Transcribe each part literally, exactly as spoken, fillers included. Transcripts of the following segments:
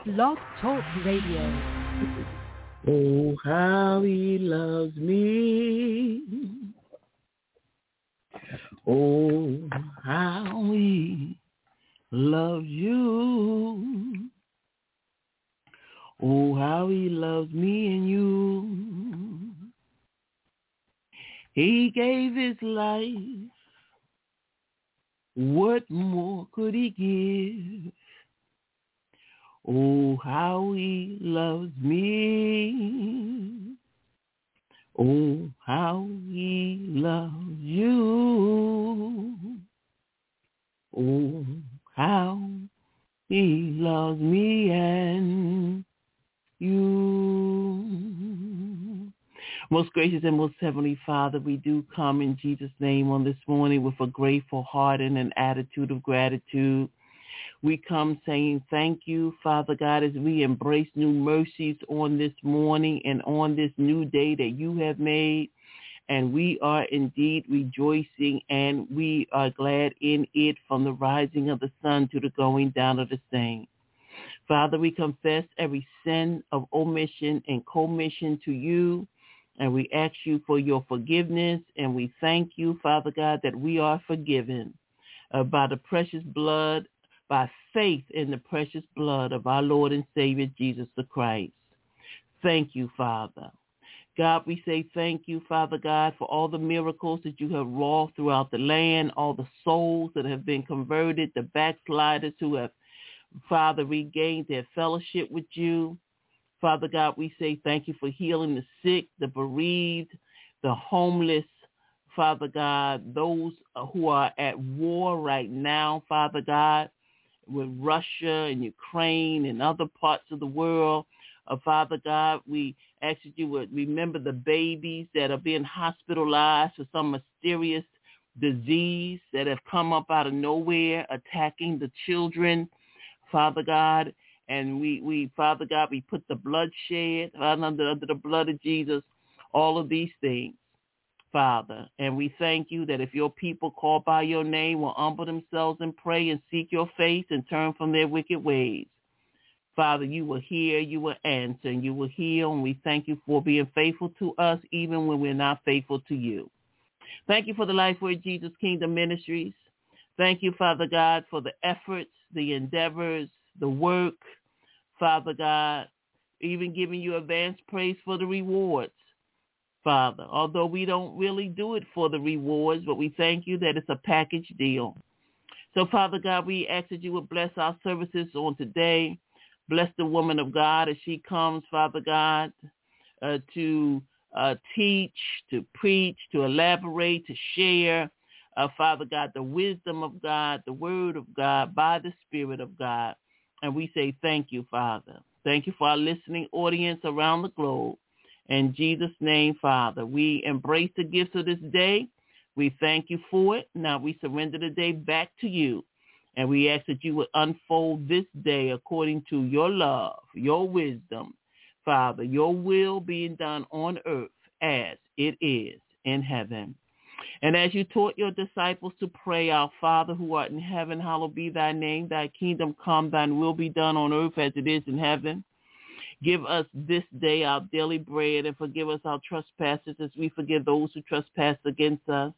Blog Talk Radio. Oh, how he loves me. Oh, how he loves you. Oh, how he loves me and you. He gave his life. What more could he give? Oh, how he loves me. Oh, how he loves you. Oh, how he loves me and you. Most gracious and most heavenly Father, we do come in Jesus' name on this morning with a grateful heart and an attitude of gratitude. We come saying thank you, Father God, as we embrace new mercies on this morning and on this new day that you have made. And we are indeed rejoicing and we are glad in it from the rising of the sun to the going down of the same. Father, we confess every sin of omission and commission to you. And we ask you for your forgiveness. And we thank you, Father God, that we are forgiven uh, by the precious blood by faith in the precious blood of our Lord and Savior, Jesus the Christ. Thank you, Father. God, we say thank you, Father God, for all the miracles that you have wrought throughout the land, all the souls that have been converted, the backsliders who have, Father, regained their fellowship with you. Father God, we say thank you for healing the sick, the bereaved, the homeless, Father God, those who are at war right now, Father God, with Russia and Ukraine and other parts of the world. Uh, Father God, we ask that you would remember the babies that are being hospitalized for some mysterious disease that have come up out of nowhere, attacking the children, Father God. And we, we Father God, we put the bloodshed under, under the blood of Jesus, all of these things, Father, and we thank you that if your people called by your name will humble themselves and pray and seek your face and turn from their wicked ways, Father, you will hear, you will answer, and you will heal, and we thank you for being faithful to us even when we're not faithful to you. Thank you for the Lifeword Jesus Kingdom Ministries. Thank you, Father God, for the efforts, the endeavors, the work, Father God, even giving you advance praise for the rewards. Father, although we don't really do it for the rewards, but we thank you that it's a package deal. So, Father God, we ask that you would bless our services on today. Bless the woman of God as she comes, Father God, uh, to uh, teach, to preach, to elaborate, to share, uh, Father God, the wisdom of God, the word of God, by the Spirit of God. And we say thank you, Father. Thank you for our listening audience around the globe. In Jesus' name, Father, we embrace the gifts of this day. We thank you for it. Now we surrender the day back to you. And we ask that you would unfold this day according to your love, your wisdom, Father, your will being done on earth as it is in heaven. And as you taught your disciples to pray, our Father who art in heaven, hallowed be thy name. Thy kingdom come, thine will be done on earth as it is in heaven. Give us this day our daily bread and forgive us our trespasses as we forgive those who trespass against us.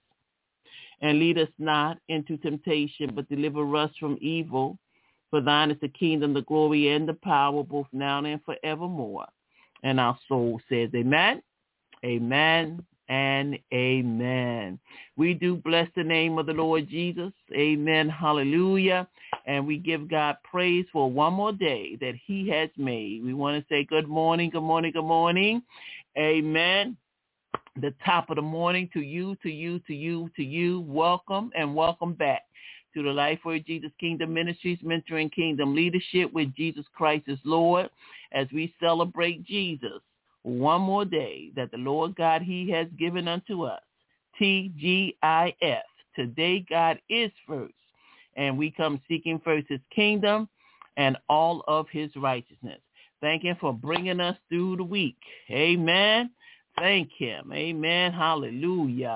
And lead us not into temptation, but deliver us from evil. For thine is the kingdom, the glory, and the power, both now and forevermore. And our soul says amen, amen, and amen. We do bless the name of the Lord Jesus. Amen. Hallelujah. And we give God praise for one more day that he has made. We want to say good morning, good morning, good morning. Amen. The top of the morning to you, to you, to you, to you. Welcome and welcome back to the Lifeword Jesus Kingdom Ministries, Mentoring Kingdom Leadership with Jesus Christ as Lord, as we celebrate Jesus one more day that the Lord God, he has given unto us. T G I F. Today, God is first. And we come seeking first his kingdom and all of his righteousness. Thank him for bringing us through the week. Amen. Thank him. Amen. Hallelujah.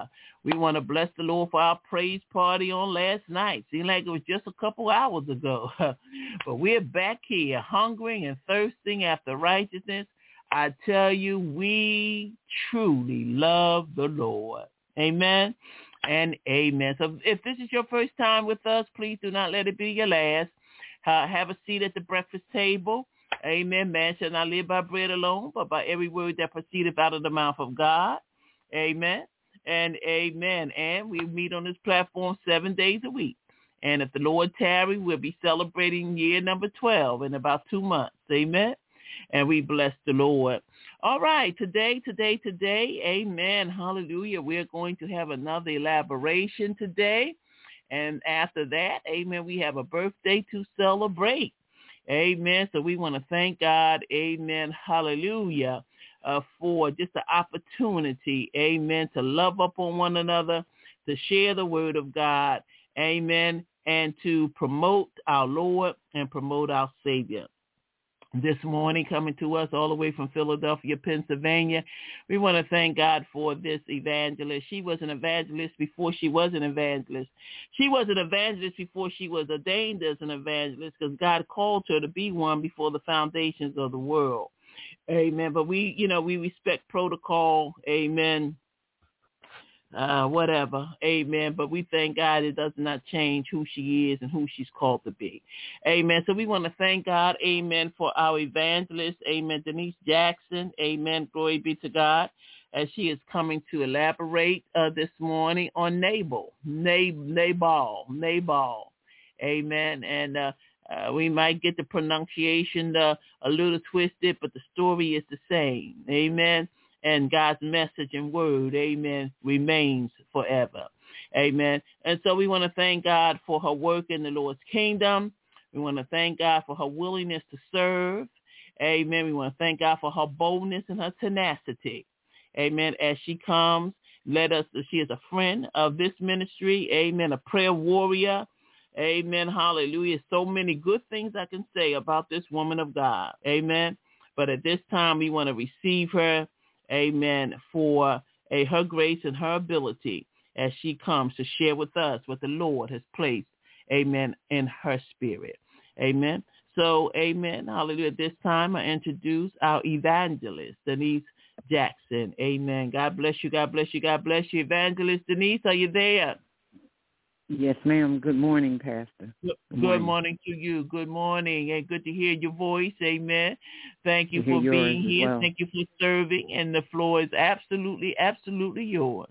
We want to bless the Lord for our praise party on last night. Seemed like it was just a couple hours ago. But we're back here, hungering and thirsting after righteousness. I tell you, we truly love the Lord. Amen and amen. So if this is your first time with us, please do not let it be your last. Uh, have a seat at the breakfast table. Amen. Man shall not live by bread alone, but by every word that proceedeth out of the mouth of God. Amen. And amen. And we meet on this platform seven days a week. And if the Lord tarry, we'll be celebrating year number twelve in about two months. Amen. And we bless the Lord. All right. Today, today, today. Amen. Hallelujah. We're going to have another elaboration today. And after that, amen, we have a birthday to celebrate. Amen. So we want to thank God. Amen. Hallelujah. Uh, for just the opportunity, amen, to love up on one another, to share the word of God, amen, and to promote our Lord and promote our Savior. This morning, coming to us all the way from Philadelphia, Pennsylvania, we want to thank God for this evangelist. She was an evangelist before she was an evangelist. She was an evangelist before she was ordained as an evangelist, because God called her to be one before the foundations of the world. Amen. But we, you know, we respect protocol. Amen. Uh, whatever. Amen. But we thank God it does not change who she is and who she's called to be. Amen. So we want to thank God. Amen. For our evangelist. Amen. Denise Jackson. Amen. Glory be to God. As she is coming to elaborate uh, this morning on Nabal. Nab- Nabal. Nabal. Amen. And, uh, Uh, we might get the pronunciation uh, a little twisted, but the story is the same. Amen. And God's message and word, amen, remains forever. Amen. And so we want to thank God for her work in the Lord's kingdom. We want to thank God for her willingness to serve. Amen. We want to thank God for her boldness and her tenacity. Amen. As she comes, let us, she is a friend of this ministry. Amen. A prayer warrior. Amen. Hallelujah. So many good things I can say about this woman of God. Amen. But at this time, we want to receive her. Amen. For a, her grace and her ability as she comes to share with us what the Lord has placed. Amen. In her spirit. Amen. So, amen. Hallelujah. At this time, I introduce our evangelist, Denise Jackson. Amen. God bless you. God bless you. God bless you. Evangelist Denise, are you there? Yes, ma'am. Good morning, Pastor. Good, Good morning. morning to you. Good morning. And good to hear your voice. Amen. Thank you for being here. Well. Thank you for serving. And the floor is absolutely, absolutely yours.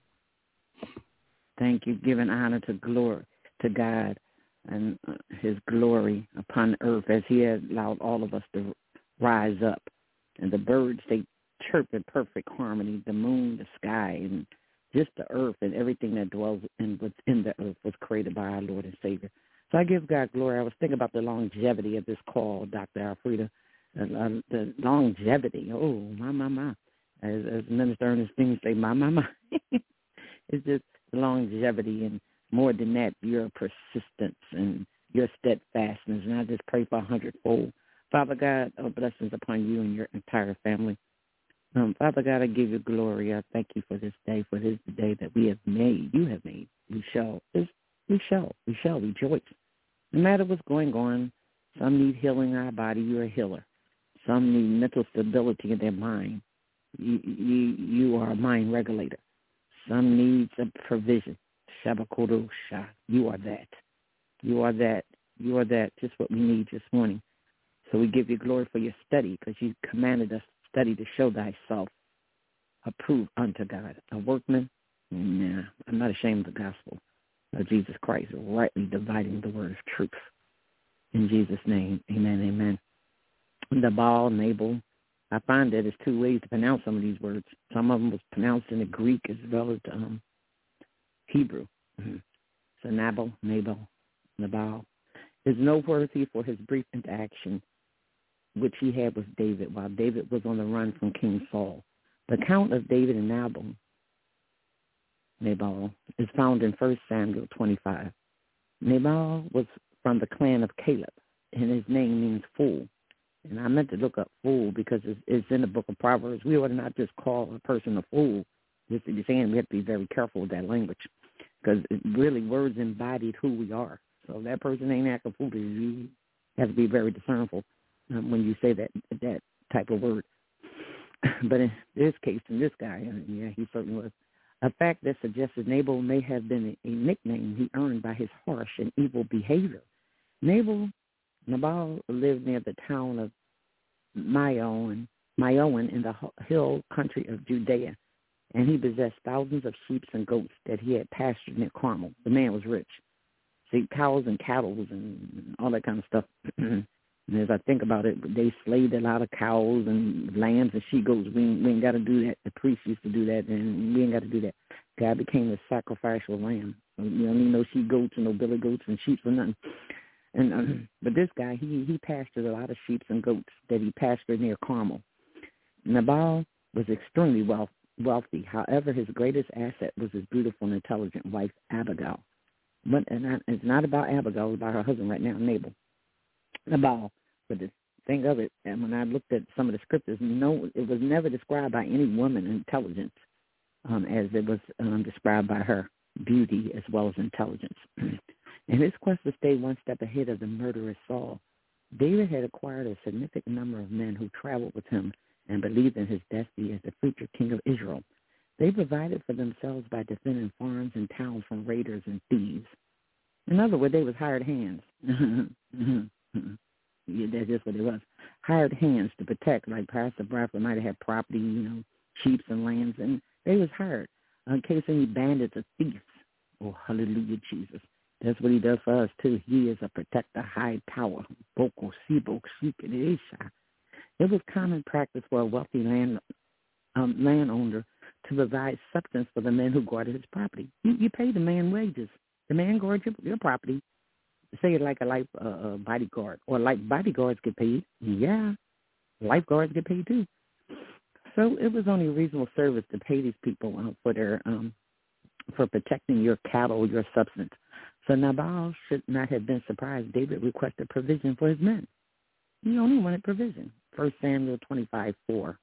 Thank you. Giving honor to glory to God and uh, his glory upon earth as he has allowed all of us to rise up. And the birds, they chirp in perfect harmony. The moon, the sky, and just the earth and everything that dwells in within the earth was created by our Lord and Savior. So I give God glory. I was thinking about the longevity of this call, Doctor Alfreda. Uh, uh, the longevity. Oh, my, my, my. As, as Minister Ernestine say, my, my, my. It's just the longevity, and more than that, your persistence and your steadfastness. And I just pray for a hundredfold. Father God, oh, blessings upon you and your entire family. Um, Father God, I give you glory. I thank you for this day, for this day that we have made. You have made. We shall. We shall. We shall rejoice. No matter what's going on, some need healing in our body. You're a healer. Some need mental stability in their mind. You, you, you are a mind regulator. Some need some provision. Shabakodo Shah. You are that. You are that. You are that. Just what we need this morning. So we give you glory for your study, because you commanded us study to show thyself approved unto God, a workman. Nah, I'm not ashamed of the gospel of Jesus Christ, rightly dividing the word of truth. In Jesus' name, amen, amen. Nabal, Nabal, I find that there's two ways to pronounce some of these words. Some of them was pronounced in the Greek as well as the um, Hebrew. Mm-hmm. So Nabal, Nabal, Nabal is noteworthy for his brief interaction which he had with David while David was on the run from King Saul. The account of David and Nabal, Nabal is found in First Samuel twenty-five. Nabal was from the clan of Caleb, and his name means fool. And I meant to look up fool because it's, it's in the book of Proverbs. We ought to not just call a person a fool. Just you're saying we have to be very careful with that language because really words embodied who we are. So if that person ain't acting foolish, you have to be very discernible um, when you say that that type of word. But in this case, in this guy, uh, yeah, he certainly was. A fact that suggests that Nabal may have been a, a nickname he earned by his harsh and evil behavior. Nabal, Nabal lived near the town of Maon, Maon in the hill country of Judea, and he possessed thousands of sheep and goats that he had pastured near Carmel. The man was rich. See, cows and cattle and all that kind of stuff. And as I think about it, they slaved a lot of cows and lambs and she goats. We ain't, we ain't got to do that. The priests used to do that, and we ain't got to do that. God became the sacrificial lamb. You don't need no she goats and no billy goats and sheep or nothing. And um, but this guy, he he pastured a lot of sheep and goats that he pastured near Carmel. Nabal was extremely wealth, wealthy. However, his greatest asset was his beautiful and intelligent wife, Abigail. But and it's not about Abigail, it's about her husband right now, Nabal. Nabal. But the thing of it, and when I looked at some of the scriptures, no, it was never described by any woman intelligence um, as it was um, described by her beauty as well as intelligence. In his quest to stay one step ahead of the murderous Saul, David had acquired a significant number of men who traveled with him and believed in his destiny as the future king of Israel. They provided for themselves by defending farms and towns from raiders and thieves. In other words, they was hired hands. Yeah, that's just what it was. Hired hands to protect, like Pastor Bradford might have had property, you know, sheep and lands, and they was hired in case any bandits or thieves. Oh, hallelujah, Jesus. That's what he does for us, too. He is a protector, high tower. Boko, Sibo, Shikadesha. It was common practice for a wealthy land um, landowner to provide substance for the men who guarded his property. You, you pay the man wages. The man guards your, your property. Say it like a life uh, uh, bodyguard, or like bodyguards get paid. Yeah, lifeguards get paid too. So it was only a reasonable service to pay these people uh, for their um, for protecting your cattle, your substance. So Nabal should not have been surprised David requested provision for his men. He only wanted provision. First Samuel twenty-five four.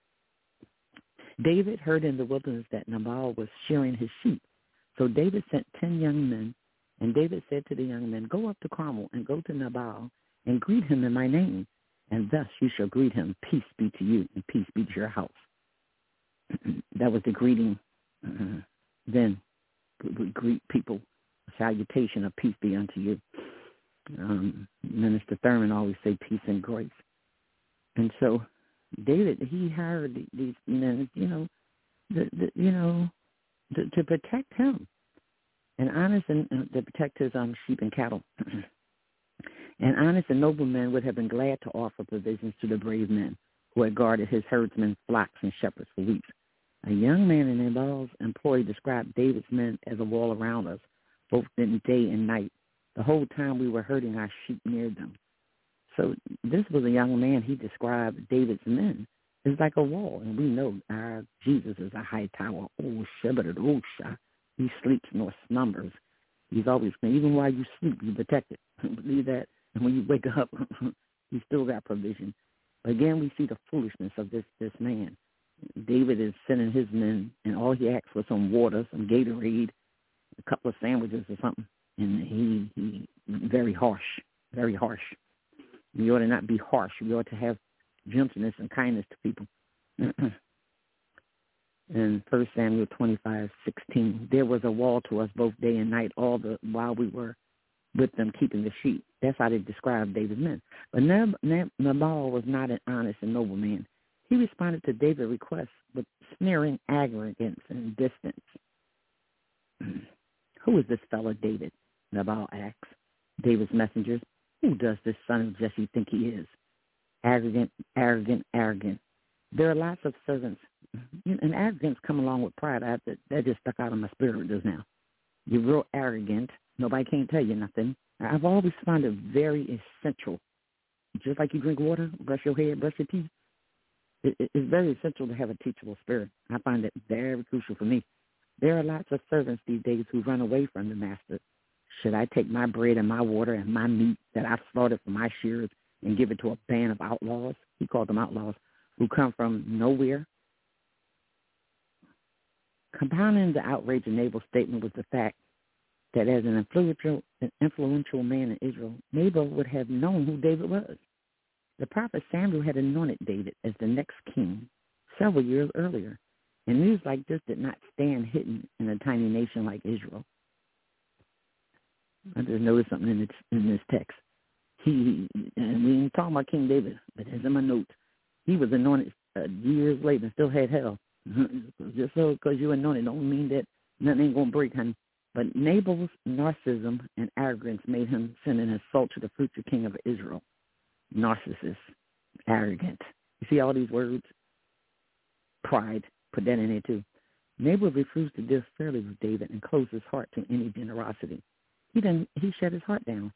David heard in the wilderness that Nabal was shearing his sheep. So David sent ten young men. And David said to the young men, go up to Carmel and go to Nabal and greet him in my name. And thus you shall greet him, peace be to you and peace be to your house. That was the greeting uh, then. We greet people, a salutation of peace be unto you. Um, Minister Thurman always say peace and grace. And so David, he hired these men, you know, the, the, you know, to, to protect him. And honest and uh, to protect his um, sheep and cattle. And honest and noble men would have been glad to offer provisions to the brave men who had guarded his herdsmen, flocks, and shepherds for weeks. A young man in Nabal's employ described David's men as a wall around us, both in day and night, the whole time we were herding our sheep near them. So this was a young man. He described David's men as like a wall, and we know our Jesus is a high tower. Oh, Shabbat, oh, Shah. He sleeps nor slumbers. He's always, even while you sleep, you protect it. Believe that. And when you wake up, you still got provision. But again, we see the foolishness of this, this man. David is sending his men, and all he asked for some water, some Gatorade, a couple of sandwiches or something. And he, he very harsh, very harsh. We ought to not be harsh. We ought to have gentleness and kindness to people. In First Samuel twenty-five sixteen, there was a wall to us both day and night, all the while we were with them keeping the sheep. That's how they described David's men. But Nab- Nab- Nabal was not an honest and noble man. He responded to David's request with sneering arrogance and distance. Who is this fellow David? Nabal asks David's messengers. Who does this son of Jesse think he is? Arrogant, arrogant, arrogant. There are lots of servants. And arrogance come along with pride. I have to, that just stuck out of my spirit just now. You're real arrogant. Nobody can't tell you nothing. I've always found it very essential. Just like you drink water, brush your hair, brush your teeth. It, it, it's very essential to have a teachable spirit. I find it very crucial for me. There are lots of servants these days who run away from the master. Should I take my bread and my water and my meat that I've slaughtered for my shearers and give it to a band of outlaws? He called them outlaws, who come from nowhere. Compounding the outrage of Nabal's statement was the fact that as an influential, an influential man in Israel, Nabal would have known who David was. The prophet Samuel had anointed David as the next king several years earlier, and news like this did not stand hidden in a tiny nation like Israel. I just noticed something in this, in this text. He, and we ain't talking about King David, but as in my notes, he was anointed uh, years later and still had hell. Just so because you're anointed don't mean that nothing ain't going to break, honey. But Nabal's narcissism and arrogance made him send an assault to the future king of Israel. Narcissist, arrogant. You see all these words? Pride, put that in there too. Nabal refused to deal fairly with David and closed his heart to any generosity. He didn't. He shut his heart down.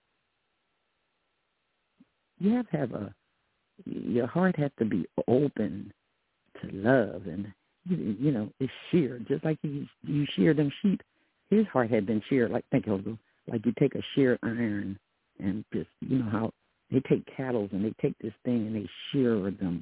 You have to have a, your heart has to be open to love, and you, you know it's sheared just like you you shear them sheep. His heart had been sheared, like think of it, like you take a sheared iron and just you know how they take cattle and they take this thing and they shear them.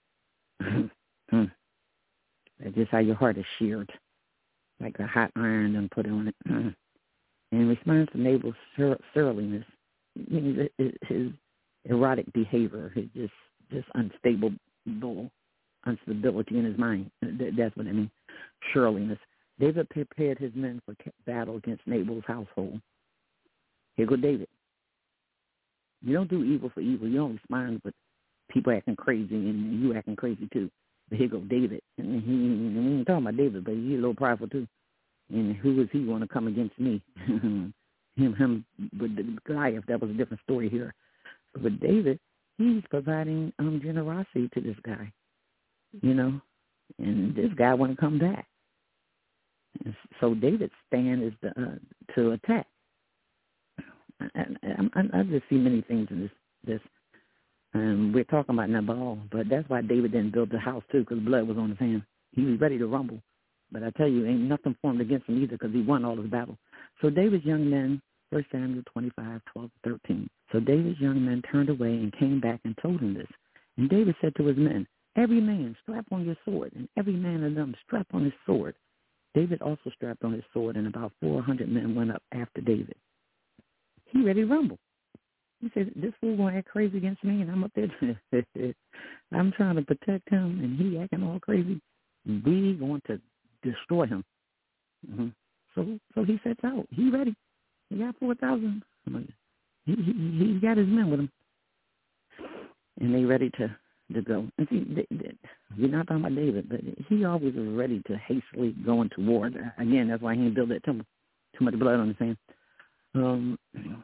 That's just how your heart is sheared, like a hot iron and put on it. And in response to Nabal's sur- surliness, his erotic behavior, his just just unstable instability in his mind. That's what I mean. Surliness. David prepared his men for battle against Nabal's household. Here go David. You don't do evil for evil. You don't respond with people acting crazy and you acting crazy too. But here go David. And he, and we ain't talking about David, but he's a little prideful too. And who is he going to come against me? him, him, with Goliath, that was a different story here. But with David, he's providing um, generosity to this guy, you know, and this guy want to come back. And so David's stand is the, uh, to attack. I, I, I just see many things in this. This um, we're talking about Nabal, but that's why David didn't build the house too, because blood was on his hands. He was ready to rumble, but I tell you, ain't nothing formed against him either, because he won all his battles. So David's young men, First Samuel twenty-five, twelve, thirteen. So David's young men turned away and came back and told him this. And David said to his men, "Every man strap on your sword, and every man of them strap on his sword." David also strapped on his sword, and about four hundred men went up after David. He ready to rumble. He said, this fool going to act crazy against me, and I'm up there. I'm trying to protect him, and he acting all crazy. We going to destroy him. Mm-hmm. So so he sets out. He ready. He got four thousand. He, he, he got his men with him. And they ready to, to go. And see, they, they, you're not talking about David, but he always was ready to hastily go into war. Again, that's why he didn't build that temple. Too much blood on his hands. Um,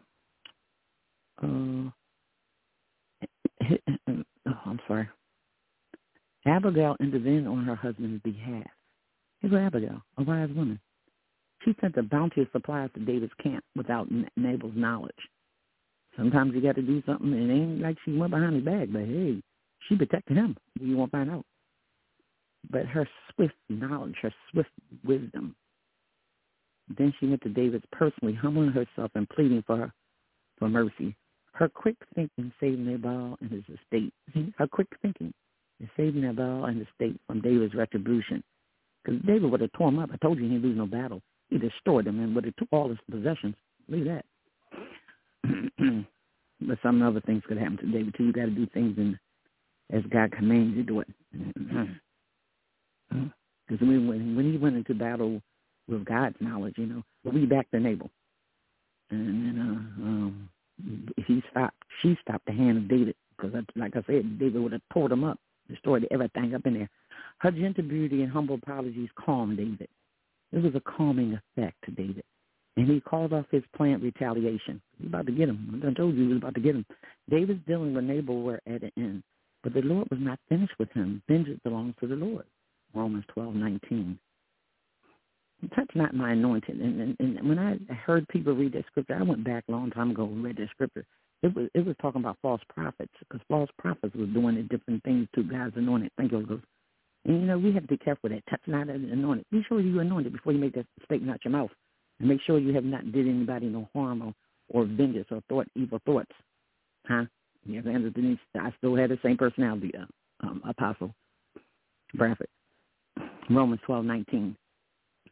uh, oh, I'm sorry. Abigail intervened on her husband's behalf. Here's Abigail, a wise woman. She sent a bounteous supplies to David's camp without Nabal's knowledge. Sometimes you got to do something, and it ain't like she went behind his back, but hey, she protected him. You won't find out. But her swift knowledge, her swift wisdom. Then she went to David's personally, humbling herself and pleading for her, for mercy. Her quick thinking saved Nabal and his estate. See, her quick thinking is saving Nabal and his estate from David's retribution. Because David would have torn him up. I told you he didn't lose no battle. He destroyed them and would have took all his possessions. Leave that. But some other things could happen to David too. You got to do things in, as God commands you to do it. Because when, when when he went into battle with God's knowledge, you know, we back to Nabal, and then uh, um, he stopped. She stopped the hand of David because, like I said, David would have tore them up, destroyed everything up in there. Her gentle beauty and humble apologies calmed David. It was a calming effect to David. And he called off his planned retaliation. He was about to get him. I told you he was about to get him. David's dealing with Nabal were at an end. But the Lord was not finished with him. Vengeance belongs to the Lord. Romans twelve nineteen. Touch not my anointed. And, and, and when I heard people read that scripture, I went back a long time ago and read that scripture. It was it was talking about false prophets, because false prophets was doing different things to God's anointed. Thank you, Holy Ghost. And, you know, we have to be careful with that. Touch not anointed. Be sure you're anointed before you make that statement out your mouth. And make sure you have not did anybody no harm or, or vengeance or thought evil thoughts. Huh? Yeah, Denise, I still had the same personality, uh, um, apostle, prophet. Romans twelve nineteen.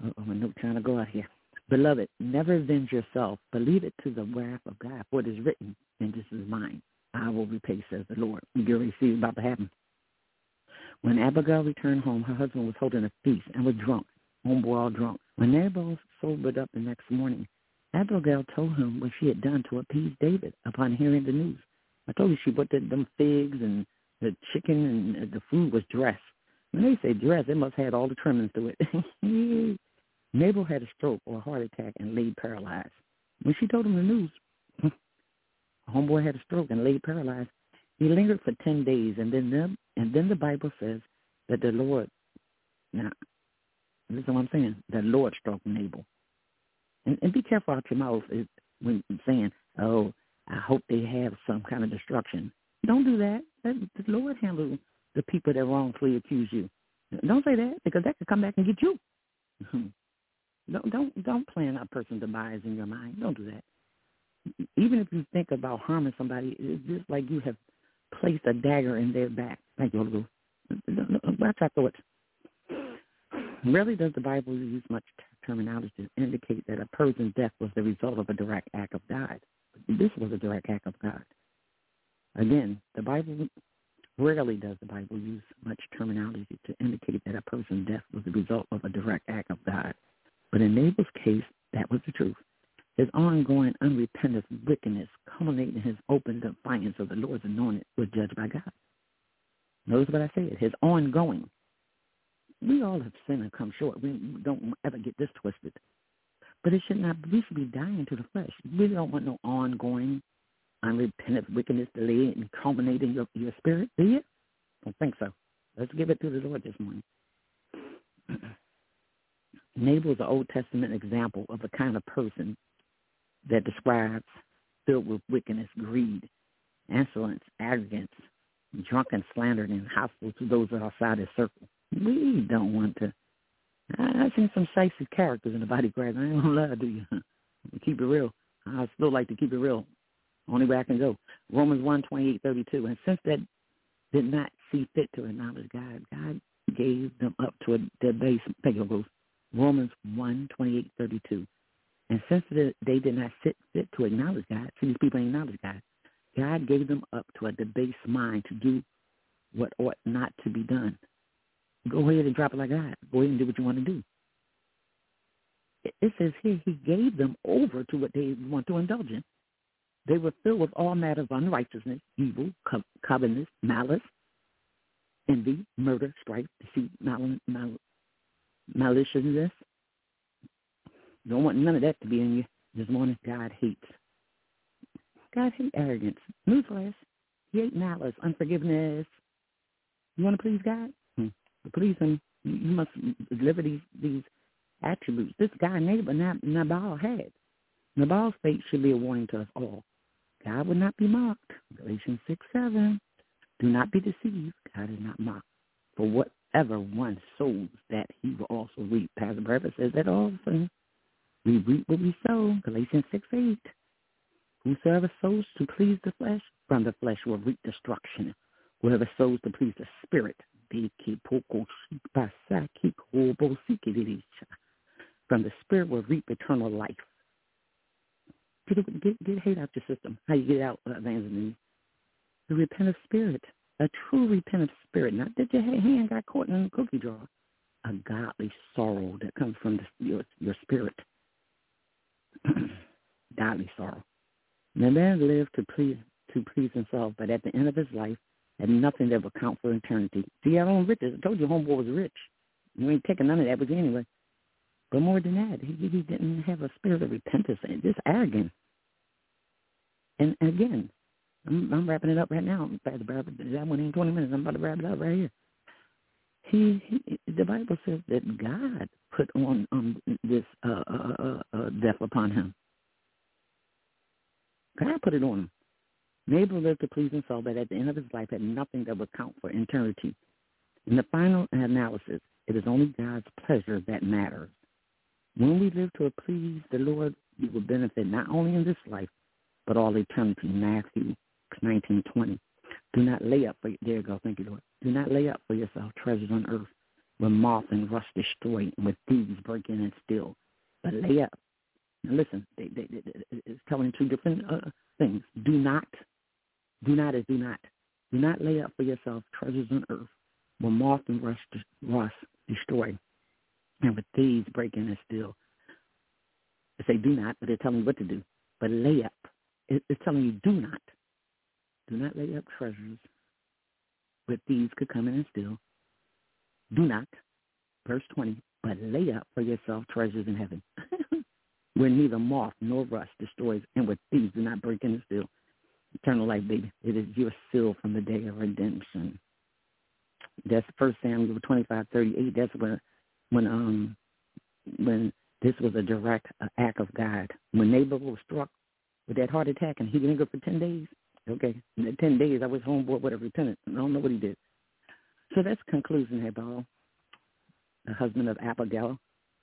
Oh, my note trying to go out here. Beloved, never avenge yourself, but leave it to the wrath of God. For it is written, and this is mine. I will repay, says the Lord. You already see what's about to happen. When Abigail returned home, her husband was holding a feast and was drunk, homeboy all drunk. When Nabal sobered up the next morning, Abigail told him what she had done to appease David upon hearing the news. I told you she put the, them figs and the chicken and the food was dressed. When they say dressed, it must have had all the trimmings to it. Nabal had a stroke or a heart attack and laid paralyzed. When she told him the news, homeboy had a stroke and laid paralyzed. He lingered for ten days, and then them, and then the Bible says that the Lord, now, listen to what I'm saying, the Lord struck Nabal. And, and be careful out your mouth is when saying, oh, I hope they have some kind of destruction. Don't do that. That the Lord handles the people that wrongfully accuse you. Don't say that, because that could come back and get you. Don't don't don't plan a person's demise in your mind. Don't do that. Even if you think about harming somebody, it's just like you have placed a dagger in their back. Thank you, Holy Ghost. Watch our thoughts. Rarely does the Bible use much terminology to indicate that a person's death was the result of a direct act of God. This was a direct act of God. Again, the Bible rarely does the Bible use much terminology to indicate that a person's death was the result of a direct act of God. But in Nabal's case, that was the truth. His ongoing unrepentant wickedness, culminating in his open defiance of the Lord's anointed, was judged by God. Notice what I said, his ongoing. We all have sinned and come short. We don't ever get this twisted. But it should not, we should be dying to the flesh. We don't want no ongoing, unrepentant wickedness delayed and culminating your, your spirit, do you? Don't think so. Let's give it to the Lord this morning. Nabal is an Old Testament example of a kind of person that describes filled with wickedness, greed, insolence, arrogance, drunken, slandered, and hostile to those outside his circle. We don't want to. I've seen some shicey characters in the body of Christ. I ain't gonna lie to you. Keep it real. I still like to keep it real. Only way I can go. Romans one, twenty-eight, thirty-two. And since that did not see fit to acknowledge God, God gave them up to a debase. Romans one, twenty-eight, thirty-two. And since they did not sit fit to acknowledge God, see, these people ain't acknowledge God, God gave them up to a debased mind to do what ought not to be done. Go ahead and drop it like God. Go ahead and do what you want to do. It says here he gave them over to what they want to indulge in. They were filled with all matter of unrighteousness, evil, co- covetousness, malice, envy, murder, strife, deceit, mal- mal- maliciousness. Don't want none of that to be in you this morning. God hates. God hates arrogance. Newsflash. He hates malice, unforgiveness. You want to please God? Hmm. To please him, you must deliver these, these attributes. This guy, Nabal, Nabal had. Nabal's fate should be a warning to us all. God would not be mocked. Galatians six, seven. Do not be deceived. God is not mocked. For whatever one sows, that he will also reap. Pastor Barbara says that often. We reap what we sow. Galatians six, eight. Whosoever sows to please the flesh, from the flesh will reap destruction. Whoever sows to please the Spirit, from the Spirit will reap eternal life. Get, get, get hate out your system. How you get it out, Evangeline? The repentant spirit, a true repentant spirit. Not that your hand got caught in a cookie jar. A godly sorrow that comes from the, your, your spirit. Godly sorrow. The man lived to please to please himself, but at the end of his life, had nothing that would count for eternity. See, I don't riches. I told you homeboy was rich. You ain't taking none of that with you anyway. But more than that, he, he didn't have a spirit of repentance and just arrogant. And again, I'm, I'm wrapping it up right now. That one in twenty minutes. I'm about to wrap it up right here. He, he the Bible says that God put on um, this uh, uh, uh, death upon him. God put it on him. Nabal lived to please himself, but at the end of his life had nothing that would count for eternity. In the final analysis, it is only God's pleasure that matters. When we live to please the Lord, we will benefit not only in this life, but all eternity. Matthew nineteen twenty. Do not lay up for there you go, thank you, Lord. Do not lay up for yourself treasures on earth, with moth and rust destroy, and with thieves break in and steal. But lay up. Now listen, they, they, they, it's telling two different uh, things. Do not, do not is do not. Do not lay up for yourself treasures on earth, where moth and rust, rust destroy, and with thieves break in and steal. They say do not, but they're telling you what to do. But lay up. It, it's telling you do not. Do not lay up treasures where thieves could come in and steal. Do not, verse twenty, but lay up for yourself treasures in heaven, where neither moth nor rust destroys, and where thieves do not break in and steal. Eternal life, baby. It is your seal from the day of redemption. That's First Samuel twenty-five thirty-eight. That's when, when, um, when this was a direct uh, act of God. When Nabal was struck with that heart attack and he didn't go for ten days. Okay, in the ten days I was homeboard with a repentant. I don't know what he did. So that's conclusion, Nabal, the husband of Abigail.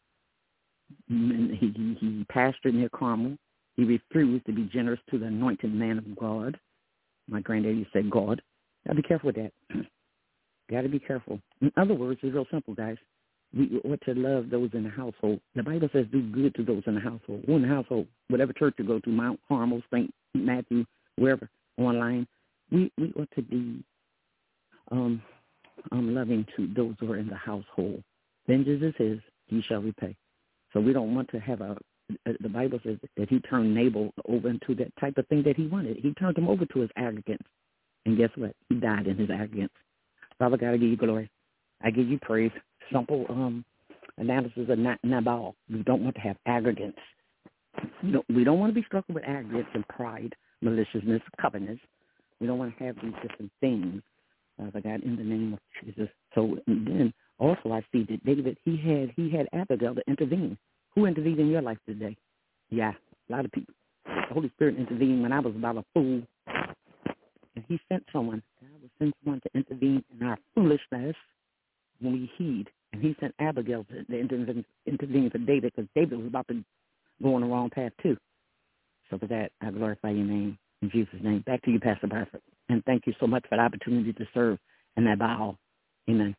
And he, he, he pastored near Carmel. He refused to be generous to the anointed man of God. My granddaddy used to say God. Got to be careful with that. Got to be careful. In other words, it's real simple, guys. We ought to love those in the household. The Bible says do good to those in the household. Who in the household? Whatever church you go to, Mount Carmel, Saint Matthew, wherever, online. We we ought to be um, um, loving to those who are in the household. Vengeance is his, he shall repay. So we don't want to have a, the Bible says that he turned Nabal over into that type of thing that he wanted. He turned him over to his arrogance. And guess what? He died in his arrogance. Father God, I give you glory. I give you praise. Simple um, analysis of Nabal. We don't want to have arrogance. We don't, we don't want to be struck with arrogance and pride, maliciousness, covetousness. We don't want to have these different things, Father God, in the name of Jesus. So then also I see that David, he had he had Abigail to intervene. Who intervened in your life today? Yeah, a lot of people. The Holy Spirit intervened when I was about a fool. And he sent someone. God will send someone to intervene in our foolishness when we heed. And he sent Abigail to, to intervene, intervene for David because David was about to go on the wrong path too. So for that, I glorify your name in Jesus' name. Back to you, Pastor Bradford. And thank you so much for the opportunity to serve in that bow. Amen.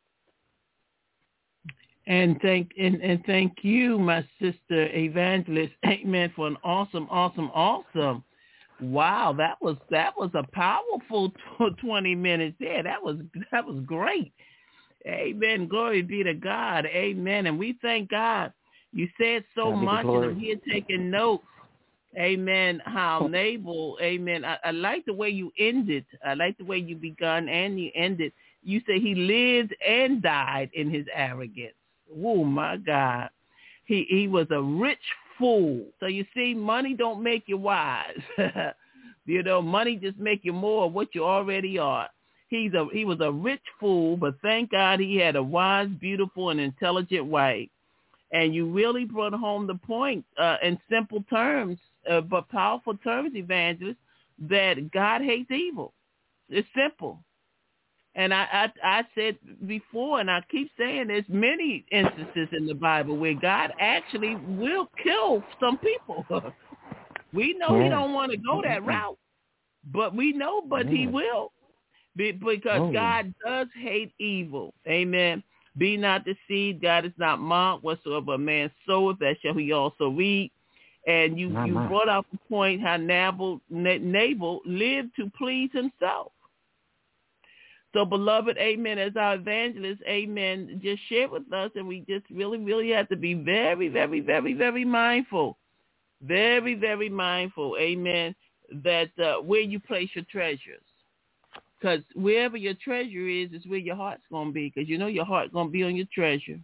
And thank and, and thank you, my sister evangelist, amen, for an awesome, awesome, awesome. Wow, that was that was a powerful twenty minutes there. That was that was great. Amen. Glory be to God. Amen. And we thank God. You said so much, and I'm here taking notes. Amen. How Nabal, amen. I, I like the way you ended. I like the way you begun and you ended. You say he lived and died in his arrogance. Oh, my God. He he was a rich fool. So you see, money don't make you wise. You know, money just make you more of what you already are. He's a he was a rich fool, but thank God he had a wise, beautiful, and intelligent wife. And you really brought home the point uh, in simple terms, uh, but powerful terms, evangelist, that God hates evil. It's simple. And I, I I said before, and I keep saying there's many instances in the Bible where God actually will kill some people. We know yeah. He don't want to go that route, but we know, but yeah. He will. Be, because oh. God does hate evil. Amen. Be not deceived. God is not mocked. Whatsoever a man soweth, that shall he also reap. And you, you brought out the point how Nabal, Nabal lived to please himself. So, beloved, amen, as our evangelist, amen, just share with us, and we just really, really have to be very, very, very, very mindful, very, very mindful, amen, that uh, where you place your treasures. Because wherever your treasure is, is where your heart's going to be, because you know your heart's going to be on your treasure.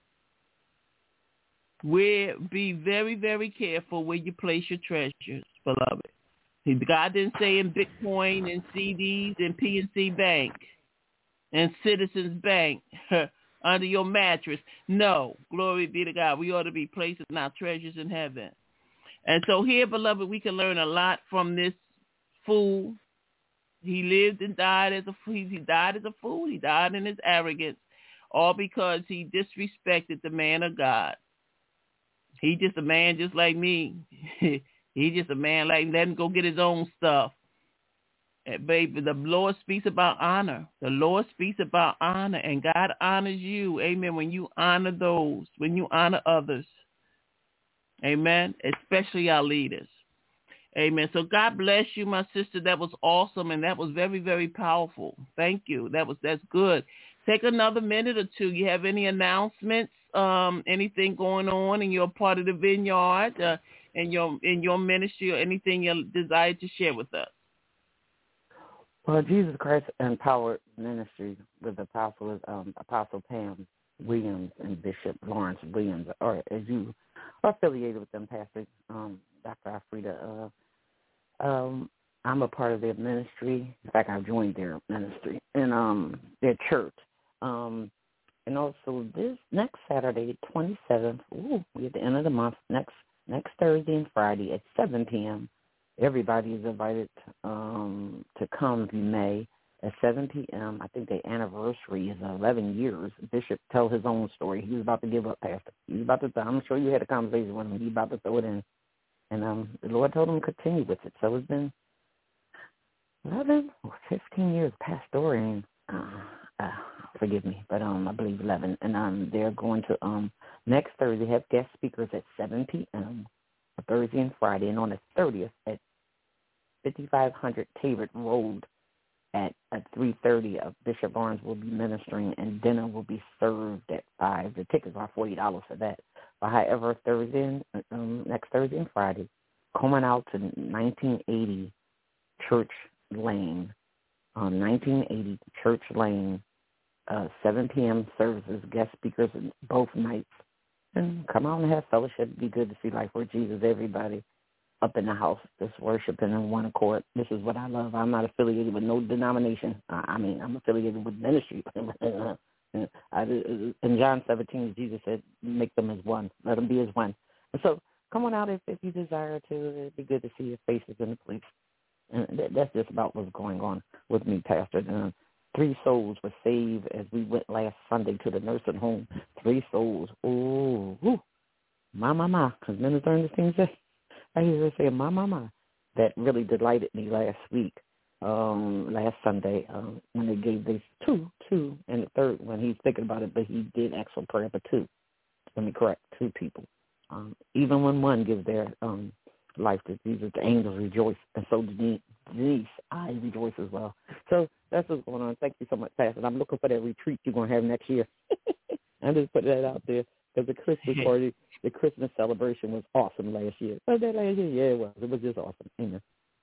Where, be very, very careful where you place your treasures, beloved. God didn't say in Bitcoin and C Ds and P N C Bank and Citizens Bank under your mattress. No, glory be to God. We ought to be placing our treasures in heaven. And so here, beloved, we can learn a lot from this fool. He lived and died as a he died as a fool. He died in his arrogance, all because he disrespected the man of God. He just a man just like me. He just a man like let him go get his own stuff. Baby, the Lord speaks about honor. The Lord speaks about honor, and God honors you. Amen. When you honor those, when you honor others. Amen. Especially our leaders. Amen. So God bless you, my sister. That was awesome, and that was very, very powerful. Thank you. That was that's good. Take another minute or two. You have any announcements? Um, anything going on in your part of the vineyard, uh, in your in your ministry, or anything you desire to share with us? Well, Jesus Christ Empowered Ministry with Apostle is um, Apostle Pam Williams and Bishop Lawrence Williams, or as you are affiliated with them, Pastor um, Doctor Alfreda. Uh, um, I'm a part of their ministry. In fact, I've joined their ministry and um, their church. Um, and also this next Saturday, twenty-seventh, ooh, we're at the end of the month, next next Thursday and Friday at seven p.m., everybody is invited um, to come if you may at seven p.m. I think their anniversary is eleven years. Bishop tell his own story. He was about to give up, Pastor. He was about to, I'm sure you had a conversation with him. He was about to throw it in. And um, the Lord told him to continue with it. So it's been eleven or fifteen years pastoring. Uh, uh, forgive me, but um, I believe eleven. And um, they're going to um, next Thursday have guest speakers at seven p.m. Thursday and Friday, and on the thirtieth at fifty-five hundred Tabor Road at, at three thirty, uh, Bishop Barnes will be ministering, and dinner will be served at five. The tickets are forty dollars for that. But however, Thursday, and, um, next Thursday and Friday, coming out to nineteen eighty Church Lane, um, nineteen eighty Church Lane, uh, seven p.m. services, guest speakers both nights. And come out and have fellowship. It'd be good to see Life with Jesus, everybody up in the house, just worshiping in one accord. This is what I love. I'm not affiliated with no denomination. I mean, I'm affiliated with ministry. I, in John seventeen, Jesus said, make them as one. Let them be as one. And so come on out if, if you desire to. It'd be good to see your faces in the place. And that, that's just about what's going on with me, Pastor. Uh, Three souls were saved as we went last Sunday to the nursing home. Three souls. Ooh, ooh. My, my, my. Because Minister Ernestine said, I hear her say, my, my, my. That really delighted me last week, um, last Sunday, um, when they gave these two, two, and the third one. He's thinking about it, but he did ask for prayer for two. Let me correct, two people. Um, even when one gives their um, life to Jesus, the angels rejoice, and so Denise, Denise, I rejoice as well. So that's what's going on. Thank you so much, Pastor. I'm looking for that retreat you're going to have next year. I just put that out there because the Christmas party, the Christmas celebration was awesome last year. Was that last year? Yeah, it was. It was just awesome. Amen.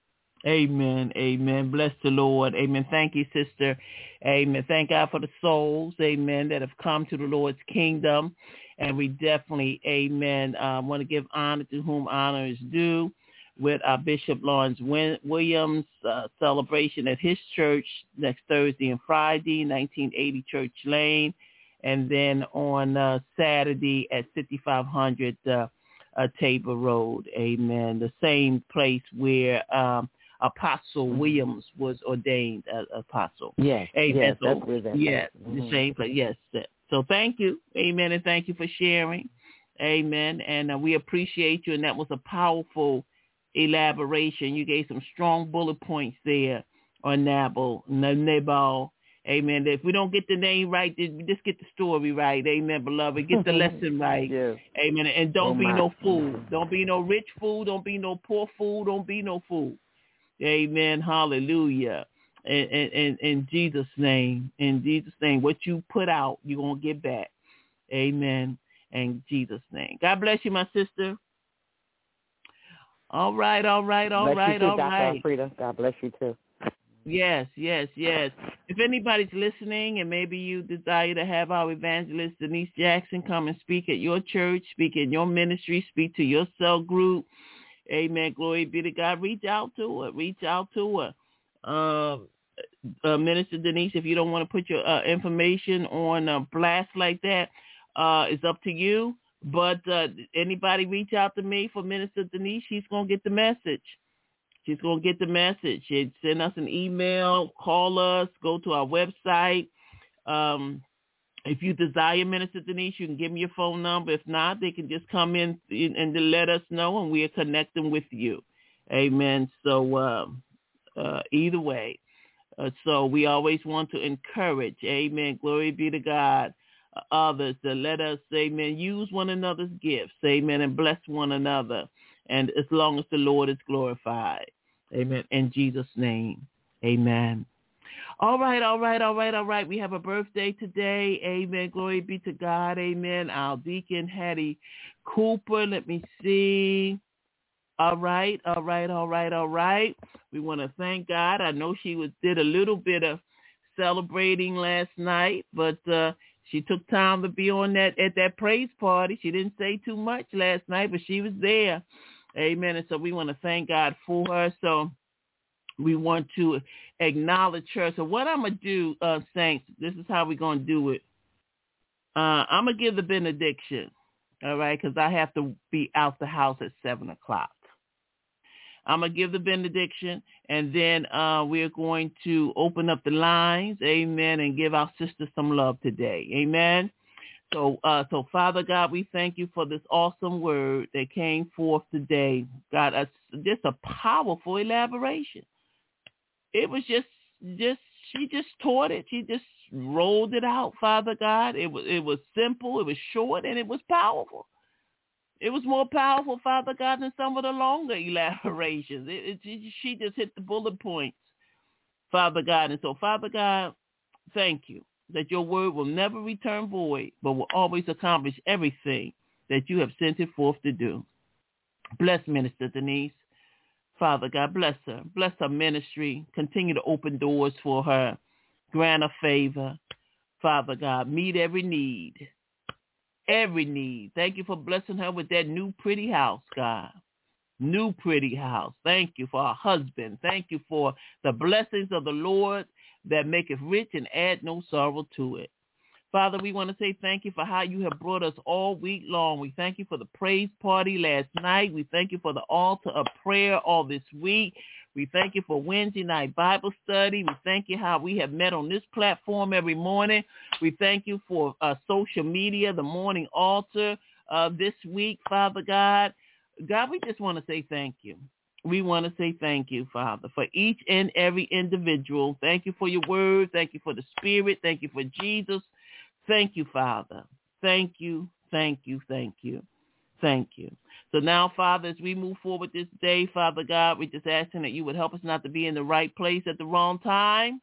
Amen. Amen. Bless the Lord. Amen. Thank you, sister. Amen. Thank God for the souls, amen, that have come to the Lord's kingdom. And we definitely, amen, uh, want to give honor to whom honor is due with our Bishop Lawrence Williams uh, celebration at his church next Thursday and Friday, nineteen eighty Church Lane. And then on uh, Saturday at fifty-five hundred uh, uh, Tabor Road. Amen. The same place where um, Apostle Williams was ordained as apostle. Yes, amen. yes, so, that's where that yes, mm-hmm. the same place. Yes. So thank you. Amen. And thank you for sharing. Amen. And uh, we appreciate you. And that was a powerful elaboration. You gave some strong bullet points there on Nabal, Nabal. Amen. If we don't get the name right, just get the story right. Amen, beloved. Get the lesson right. Yes. Amen. And don't oh, be my. no fool. Don't be no rich fool. Don't be no poor fool. Don't be no fool. Amen. Hallelujah. In, in, in Jesus' name. In Jesus' name. What you put out, you're going to get back. Amen. In Jesus' name. God bless you, my sister. All right, all right, all bless right, you too, all Doctor right. Alfreda. God bless you too. Yes, yes, yes. If anybody's listening and maybe you desire to have our evangelist Denise Jackson come and speak at your church, speak in your ministry, speak to your cell group, amen, glory be to God, reach out to her, reach out to her. Um, uh, Minister Denise, if you don't want to put your uh, information on uh, blast like that, uh, it's up to you. But uh, anybody reach out to me for Minister Denise, she's going to get the message. She's going to get the message. She'd send us an email, call us, go to our website. Um, if you desire Minister Denise, you can give me your phone number. If not, they can just come in and, and let us know, and we'll connect them with you. Amen. So, uh, uh, either way. Uh, so we always want to encourage, amen, glory be to God, uh, others to let us, amen, use one another's gifts, amen, and bless one another. And as long as the Lord is glorified, amen, in Jesus' name, amen. All right, all right, all right, all right. We have a birthday today. Amen. Glory be to God. Amen. Our deacon, Hattie Cooper. Let me see. All right, all right, all right, all right. We want to thank God. I know she was did a little bit of celebrating last night, but uh, she took time to be on that at that praise party. She didn't say too much last night, but she was there. Amen. And so we want to thank God for her. So we want to acknowledge her. So what I'm going to do, uh, saints, this is how we're going to do it. Uh, I'm going to give the benediction, all right, because I have to be out the house at seven o'clock. I'm going to give the benediction, and then uh, we're going to open up the lines, amen, and give our sisters some love today, amen. So, uh, so Father God, we thank you for this awesome word that came forth today. God, uh, just a powerful elaboration. It was just, just she just taught it. She just rolled it out, Father God. It was, it was simple, it was short, and it was powerful. It was more powerful, Father God, than some of the longer elaborations. It, it, she just hit the bullet points, Father God. And so, Father God, thank you that your word will never return void, but will always accomplish everything that you have sent it forth to do. Bless Minister Denise. Father God, bless her. Bless her ministry. Continue to open doors for her. Grant her favor. Father God, meet every need. Every need. Thank you for blessing her with that new pretty house, God. New pretty house. Thank you for her husband. Thank you for the blessings of the Lord that maketh rich and add no sorrow to it. Father, we want to say thank you for how you have brought us all week long. We thank you for the praise party last night. We thank you for the altar of prayer all this week. We thank you for Wednesday night Bible study. We thank you how we have met on this platform every morning. We thank you for uh, social media, the morning altar uh, this week, Father God. God, we just want to say thank you. We want to say thank you, Father, for each and every individual. Thank you for your word. Thank you for the Spirit. Thank you for Jesus. Thank you, Father. Thank you, thank you, thank you, thank you. So now, Father, as we move forward this day, Father God, we're just asking that you would help us not to be in the right place at the wrong time.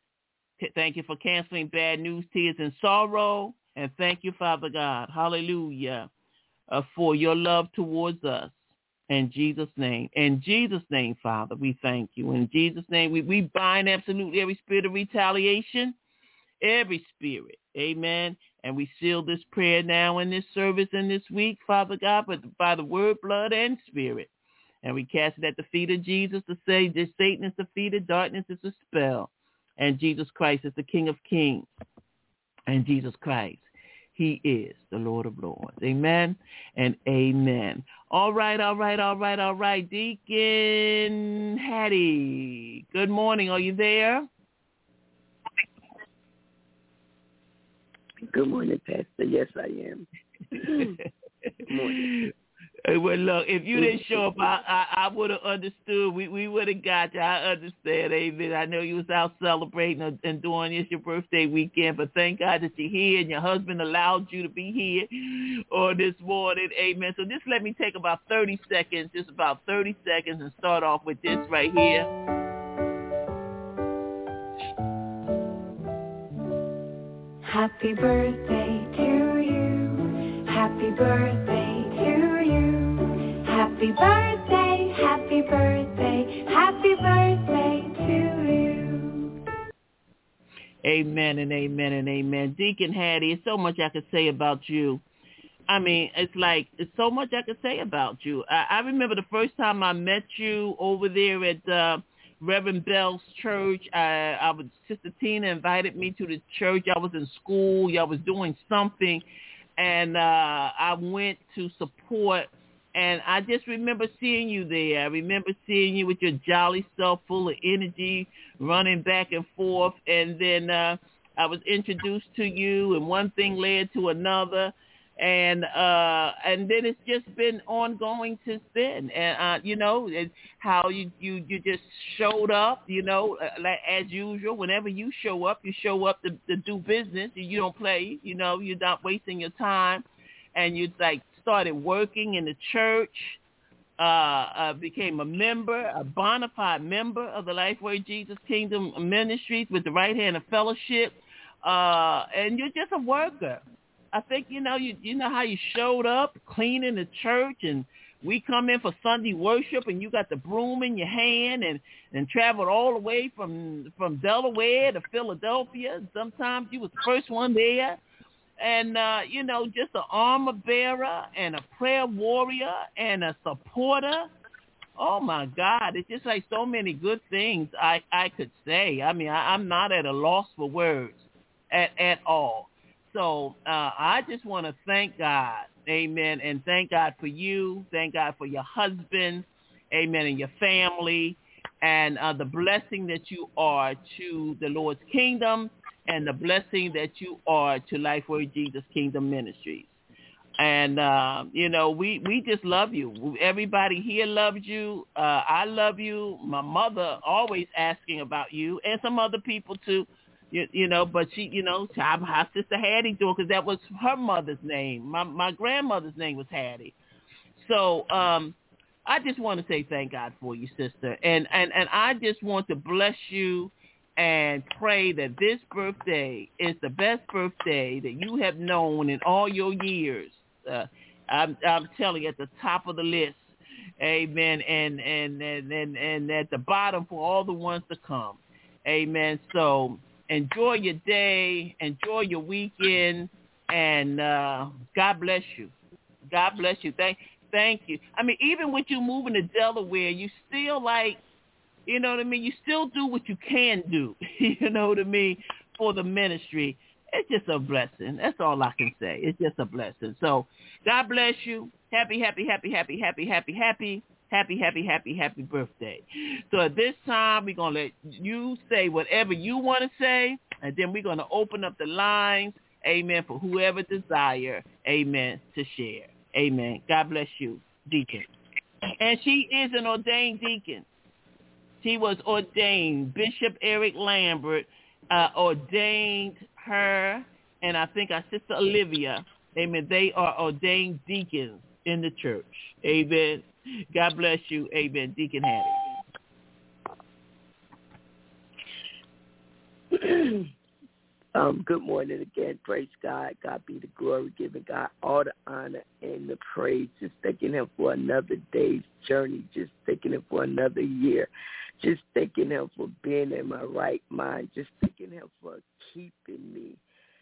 Thank you for canceling bad news, tears, and sorrow. And thank you, Father God, hallelujah, uh, for your love towards us. In Jesus' name. In Jesus' name, Father, we thank you. In Jesus' name, we, we bind absolutely every spirit of retaliation, every spirit. Amen. And we seal this prayer now in this service in this week, Father God, but by the word, blood, and spirit. And we cast it at the feet of Jesus to say that Satan is defeated, darkness is dispelled, and Jesus Christ is the King of kings. And Jesus Christ, he is the Lord of lords. Amen and amen. All right, all right, all right, all right. Deacon Hattie, good morning. Are you there? Good morning, Pastor. Yes, I am. Good morning. Well, look, if you didn't show up, I I, I would have understood. We we would have got you. I understand, amen. I know you was out celebrating and doing this your birthday weekend, but thank God that you're here and your husband allowed you to be here on this morning, amen. So just let me take about thirty seconds, just about thirty seconds, and start off with this right here. Happy birthday to you. Happy birthday to you. Happy birthday, happy birthday, happy birthday to you. Amen and amen and amen. Deacon Hattie, it's so much I could say about you. I mean, it's like, it's so much I could say about you. I, I remember the first time I met you over there at uh, Reverend Bell's church. I, I was, Sister Tina invited me to the church. I was in school. Y'all was doing something, and uh, I went to support, and I just remember seeing you there. I remember seeing you with your jolly self, full of energy, running back and forth, and then uh, I was introduced to you, and one thing led to another, And uh, and then it's just been ongoing since then. And uh, you know, it, how you, you, you just showed up, you know, uh, like as usual. Whenever you show up, you show up to, to do business. You don't play. You know, you're not wasting your time. And you like started working in the church. Uh, uh, became a member, a bona fide member of the Lifeway Jesus Kingdom Ministries with the right hand of fellowship. Uh, and you're just a worker. I think, you know, you you know how you showed up cleaning the church, and we come in for Sunday worship and you got the broom in your hand and, and traveled all the way from from Delaware to Philadelphia. And sometimes you was the first one there. And, uh, you know, just an armor bearer and a prayer warrior and a supporter. Oh, my God. It's just like so many good things I, I could say. I mean, I, I'm not at a loss for words at, at all. So uh, I just want to thank God, amen, and thank God for you. Thank God for your husband, amen, and your family, and uh, the blessing that you are to the Lord's kingdom and the blessing that you are to Lifeway Jesus Kingdom Ministries. And, uh, you know, we, we just love you. Everybody here loves you. Uh, I love you. My mother always asking about you, and some other people too. You, you know, but she, you know, our sister Hattie doing, because that was her mother's name. My my grandmother's name was Hattie. So um, I just want to say thank God for you, sister. And, and, and I just want to bless you and pray that this birthday is the best birthday that you have known in all your years. Uh, I'm, I'm telling you, at the top of the list. Amen. And, and, and, and, and at the bottom for all the ones to come. Amen. So enjoy your day, enjoy your weekend, and uh, God bless you. God bless you. Thank, thank you. I mean, even with you moving to Delaware, you still like, you know what I mean? You still do what you can do, you know what I mean, for the ministry. It's just a blessing. That's all I can say. It's just a blessing. So God bless you. Happy, happy, happy, happy, happy, happy, happy. Happy, happy, happy, happy birthday. So at this time, we're going to let you say whatever you want to say, and then we're going to open up the lines, amen, for whoever desire, amen, to share. Amen. God bless you, deacon. And she is an ordained deacon. She was ordained. Bishop Eric Lambert uh, ordained her, and I think our sister Olivia, amen, they are ordained deacons in the church. Amen. God bless you. Amen. Deacon Hattie. um, good morning again. Praise God. God be the glory. Giving God all the honor and the praise. Just thanking him for another day's journey. Just thanking him for another year. Just thanking him for being in my right mind. Just thanking him for keeping me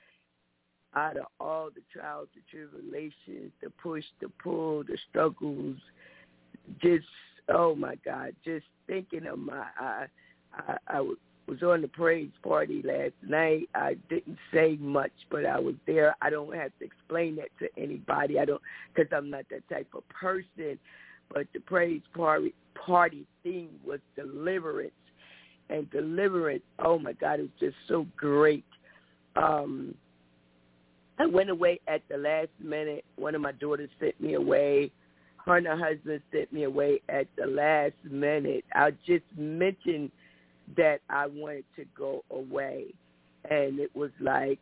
out of all the trials, the tribulations, the push, the pull, the struggles. Just, oh, my God, just thinking of my, I, I, I was on the praise party last night. I didn't say much, but I was there. I don't have to explain that to anybody. I don't, because I'm not that type of person. But the praise party, party theme was deliverance. And deliverance, oh, my God, it was just so great. Um, I went away at the last minute. One of my daughters sent me away. Her and her husband sent me away at the last minute. I just mentioned that I wanted to go away. And it was like,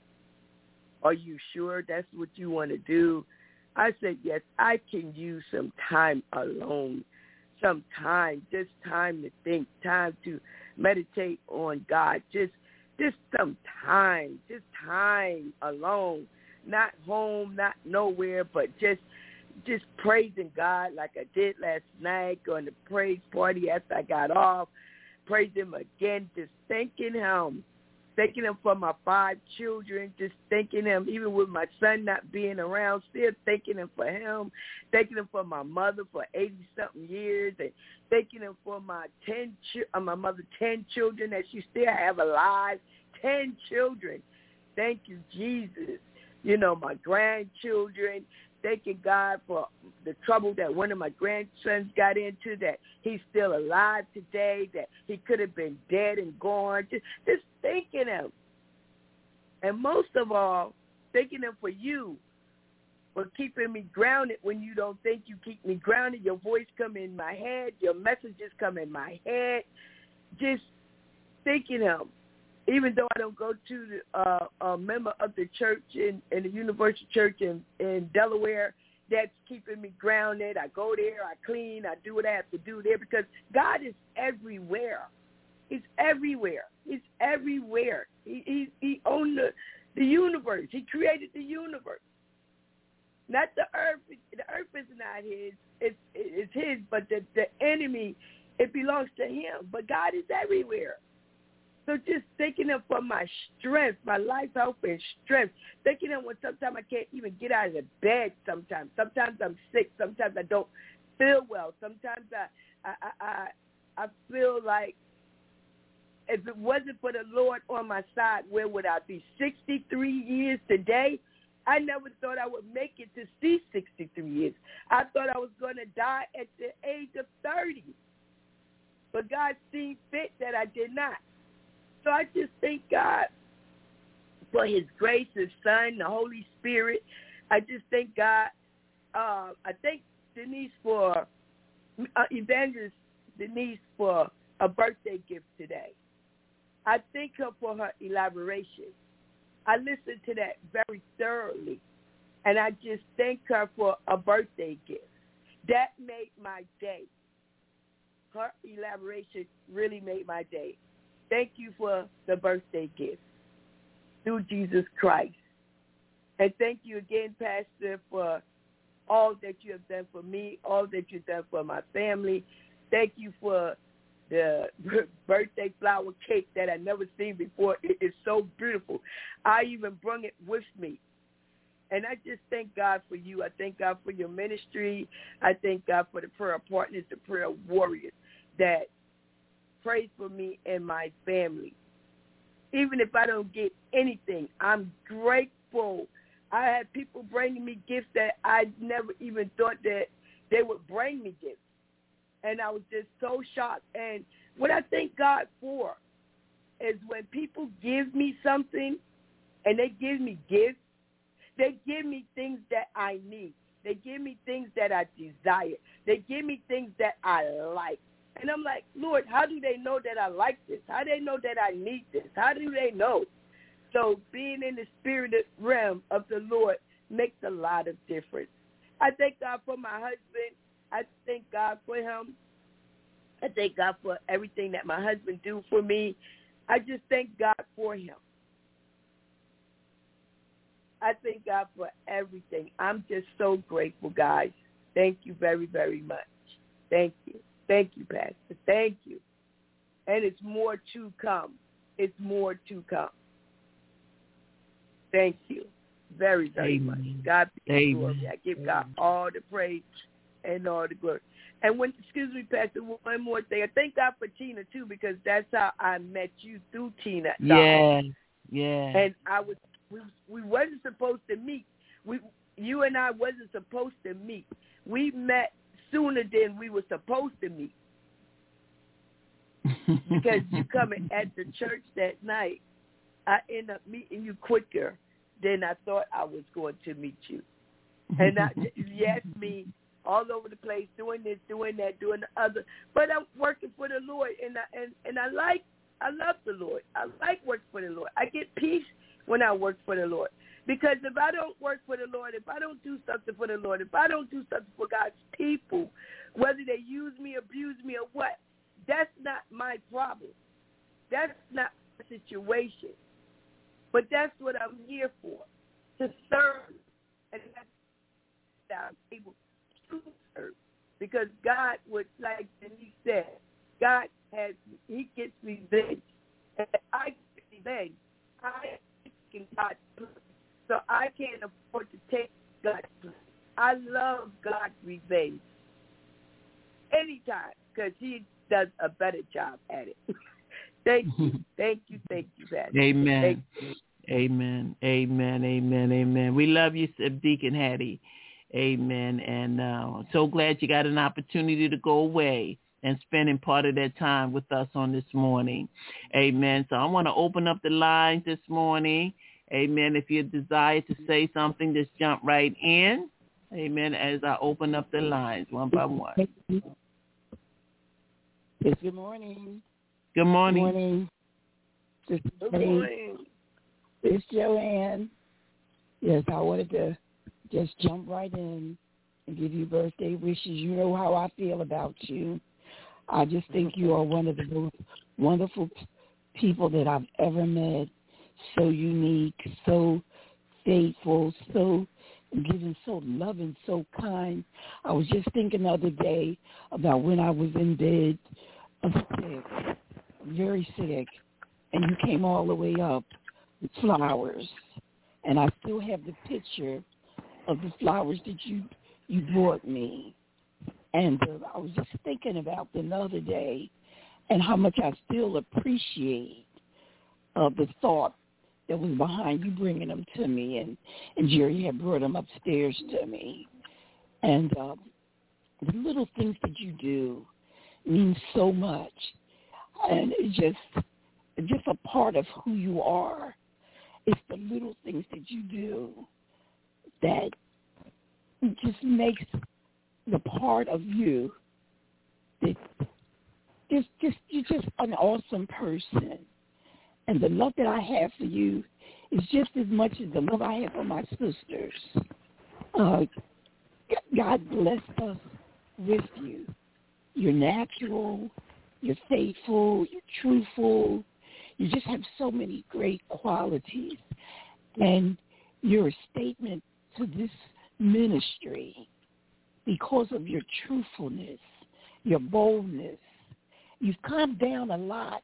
are you sure that's what you want to do? I said, yes, I can use some time alone, some time, just time to think, time to meditate on God, just just some time, just time alone, not home, not nowhere, but just just praising God like I did last night, going to praise party after I got off, praise him again, just thanking him, thanking him for my five children, just thanking him, even with my son not being around, still thanking him for him, thanking him for my mother for eighty-something years, and thanking him for my ten, uh, my mother ten children that she still have alive, ten children. Thank you, Jesus. You know, my grandchildren, thanking God for the trouble that one of my grandsons got into, that he's still alive today, that he could have been dead and gone. Just, just thanking him. And most of all, thanking him for you, for keeping me grounded when you don't think you keep me grounded. Your voice come in my head. Your messages come in my head. Just thinking Him. Even though I don't go to the, uh, a member of the church in, in the Universal Church in, in Delaware, that's keeping me grounded. I go there, I clean, I do what I have to do there because God is everywhere. He's everywhere. He's everywhere. He he, he owned the, the universe. He created the universe. Not the earth. The earth is not His. It's, it's His, but the, the enemy, it belongs to Him. But God is everywhere. So just thanking Him for my strength, my life, health, and strength. Thanking Him when sometimes I can't even get out of the bed sometimes. Sometimes I'm sick. Sometimes I don't feel well. Sometimes I, I, I, I feel like if it wasn't for the Lord on my side, where would I be? sixty-three years today? I never thought I would make it to see sixty-three years. I thought I was going to die at the age of thirty. But God seen fit that I did not. So I just thank God for His grace, His Son, the Holy Spirit. I just thank God. Uh, I thank Denise for, uh, Evangelist Denise for a birthday gift today. I thank her for her elaboration. I listened to that very thoroughly, and I just thank her for a birthday gift. That made my day. Her elaboration really made my day. Thank you for the birthday gift through Jesus Christ. And thank you again, Pastor, for all that you have done for me, all that you've done for my family. Thank you for the birthday flower cake that I never seen before. It is so beautiful. I even brought it with me. And I just thank God for you. I thank God for your ministry. I thank God for the prayer partners, the prayer warriors that pray for me and my family. Even if I don't get anything, I'm grateful. I had people bringing me gifts that I never even thought that they would bring me gifts. And I was just so shocked. And what I thank God for is when people give me something and they give me gifts, they give me things that I need. They give me things that I desire. They give me things that I like. And I'm like, Lord, how do they know that I like this? How do they know that I need this? How do they know? So being in the spirited realm of the Lord makes a lot of difference. I thank God for my husband. I thank God for him. I thank God for everything that my husband do for me. I just thank God for him. I thank God for everything. I'm just so grateful, guys. Thank you very, very much. Thank you. Thank you, Pastor. Thank you. And it's more to come. It's more to come. Thank you very, very Amen. much. God be the glory. I give Amen. God all the praise and all the glory. And when, excuse me, Pastor, one more thing. I thank God for Tina, too, because that's how I met you, through Tina. Yeah, yeah. And I was, we, we wasn't supposed to meet. We, you and I wasn't supposed to meet. We met sooner than we were supposed to meet. Because you coming at the church that night, I end up meeting you quicker than I thought I was going to meet you. And I, you asked me all over the place, doing this, doing that, doing the other. But I'm working for the Lord, and I, and, and I like, I love the Lord. I like working for the Lord. I get peace when I work for the Lord. Because if I don't work for the Lord, if I don't do something for the Lord, if I don't do something for God's people, whether they use me, abuse me, or what, that's not my problem. That's not my situation. But that's what I'm here for, to serve. And that's that I'm able to serve. Because God would, like Denise said, God has, he gets revenge. And I get revenge. I can God's place. So I can't afford to take God's place. I love God's revenge anytime because he does a better job at it. Thank you. Thank you. Thank you, Pastor. Amen. Thank you. Amen. Amen. Amen. Amen. We love you, Deacon Hattie. Amen. And uh, so glad you got an opportunity to go away and spending part of that time with us on this morning. Amen. So I want to open up the lines this morning. Amen. If you desire to say something, just jump right in. Amen. As I open up the lines one by one. Yes, good morning. Good morning. Good morning. Good morning. It's Joanne. Yes, I wanted to just jump right in and give you birthday wishes. You know how I feel about you. I just think you are one of the most wonderful people that I've ever met. So unique, so faithful, so giving, so loving, so kind. I was just thinking the other day about when I was in bed, I was sick, very sick, and you came all the way up with flowers. And I still have the picture of the flowers that you you brought me. And uh, I was just thinking about them the other day and how much I still appreciate uh, the thought that was behind you bringing them to me. And, and Jerry had brought them upstairs to me. And uh, the little things that you do mean so much. And it's just, it's just a part of who you are. It's the little things that you do that just makes the part of you that just, just you're just an awesome person. And the love that I have for you is just as much as the love I have for my sisters. Uh, God blessed us with you. You're natural, you're faithful, you're truthful. You just have so many great qualities. And you're a statement to this ministry because of your truthfulness, your boldness. You've calmed down a lot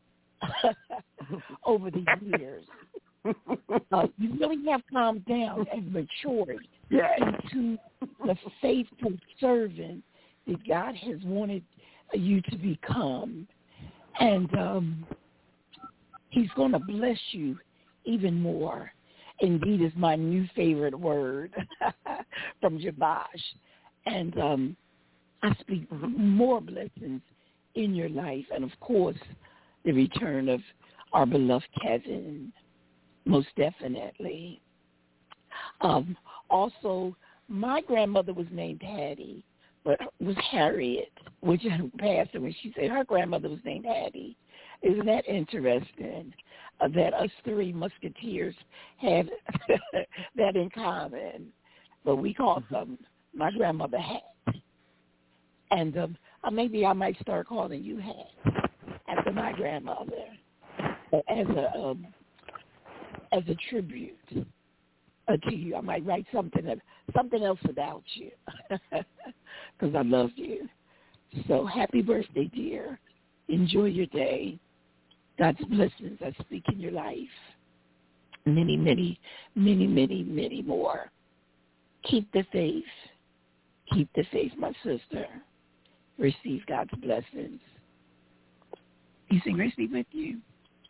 over the years. Uh, you really have calmed down and matured into the faithful servant that God has wanted you to become. And um, he's going to bless you even more. Indeed is my new favorite word from Jabash. And um, I speak more blessings in your life. And, of course, the return of our beloved Kevin, most definitely. Um, also, my grandmother was named Hattie, but was Harriet, which passed away. She said her grandmother was named Hattie. Isn't that interesting uh, that us three musketeers have that in common? But we called them my grandmother Hat. And um, uh, maybe I might start calling you Hat after my grandmother as a um, as a tribute uh, to you. I might write something something else about you because I love you. So happy birthday, dear. Enjoy your day. God's blessings I speak in your life. Many, many, many, many, many more. Keep the faith. Keep the faith, my sister. Receive God's blessings. Peace and grace be with you.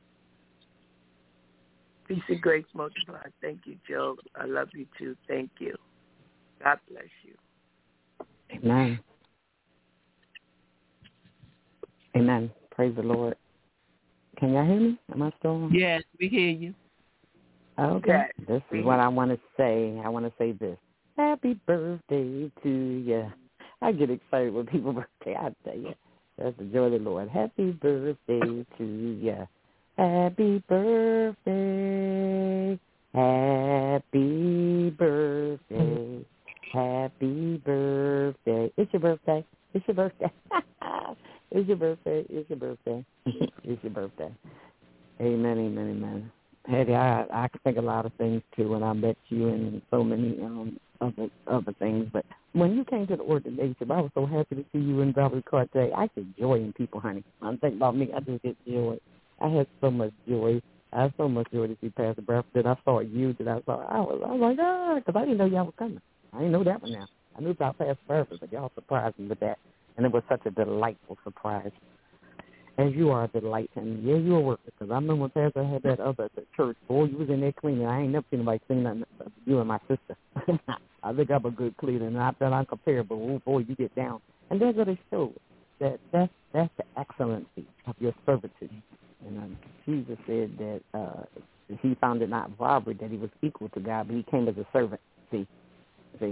Peace and grace multiplied. Thank you, Joe. I love you too. Thank you. God bless you. Amen. Amen. Praise the Lord. Can y'all hear me? Am I still on? Yes, we hear you. Okay. Yes. This is what I want to say. I want to say this. Happy birthday to you. I get excited when people birthday. I tell you. That's the joy of the Lord. Happy birthday to you. Happy birthday. Happy birthday. Happy birthday. It's your birthday. It's your birthday. It's your birthday. It's your birthday. It's your birthday. Amen, amen, amen. Hattie, I I can think a lot of things too when I met you and so many um other other things. But when you came to the ordination, I was so happy to see you in Valerie Cartier. I get joy in people, honey. I'm thinking about me. I just get joy. I had so much joy. I had so much joy to see Pastor Bradford. That I saw you. That I saw. I was I was like, ah, because I didn't know y'all was coming. I didn't know that one now. I knew about Pastor Bradford, but y'all surprised me with that. And it was such a delightful surprise. As you are a delight. And, yeah, you a worker. Because I remember when Pastor had that other at the church. Boy, you was in there cleaning. I ain't never seen nobody clean nothing but you and my sister. I think I'm a good cleaner. And I felt uncomparable. Oh, boy, you get down. And that's what it showed. That that's, that's the excellency of your servitude. And um, Jesus said that uh, he found it not robbery that he was equal to God, but he came as a servant. See, see,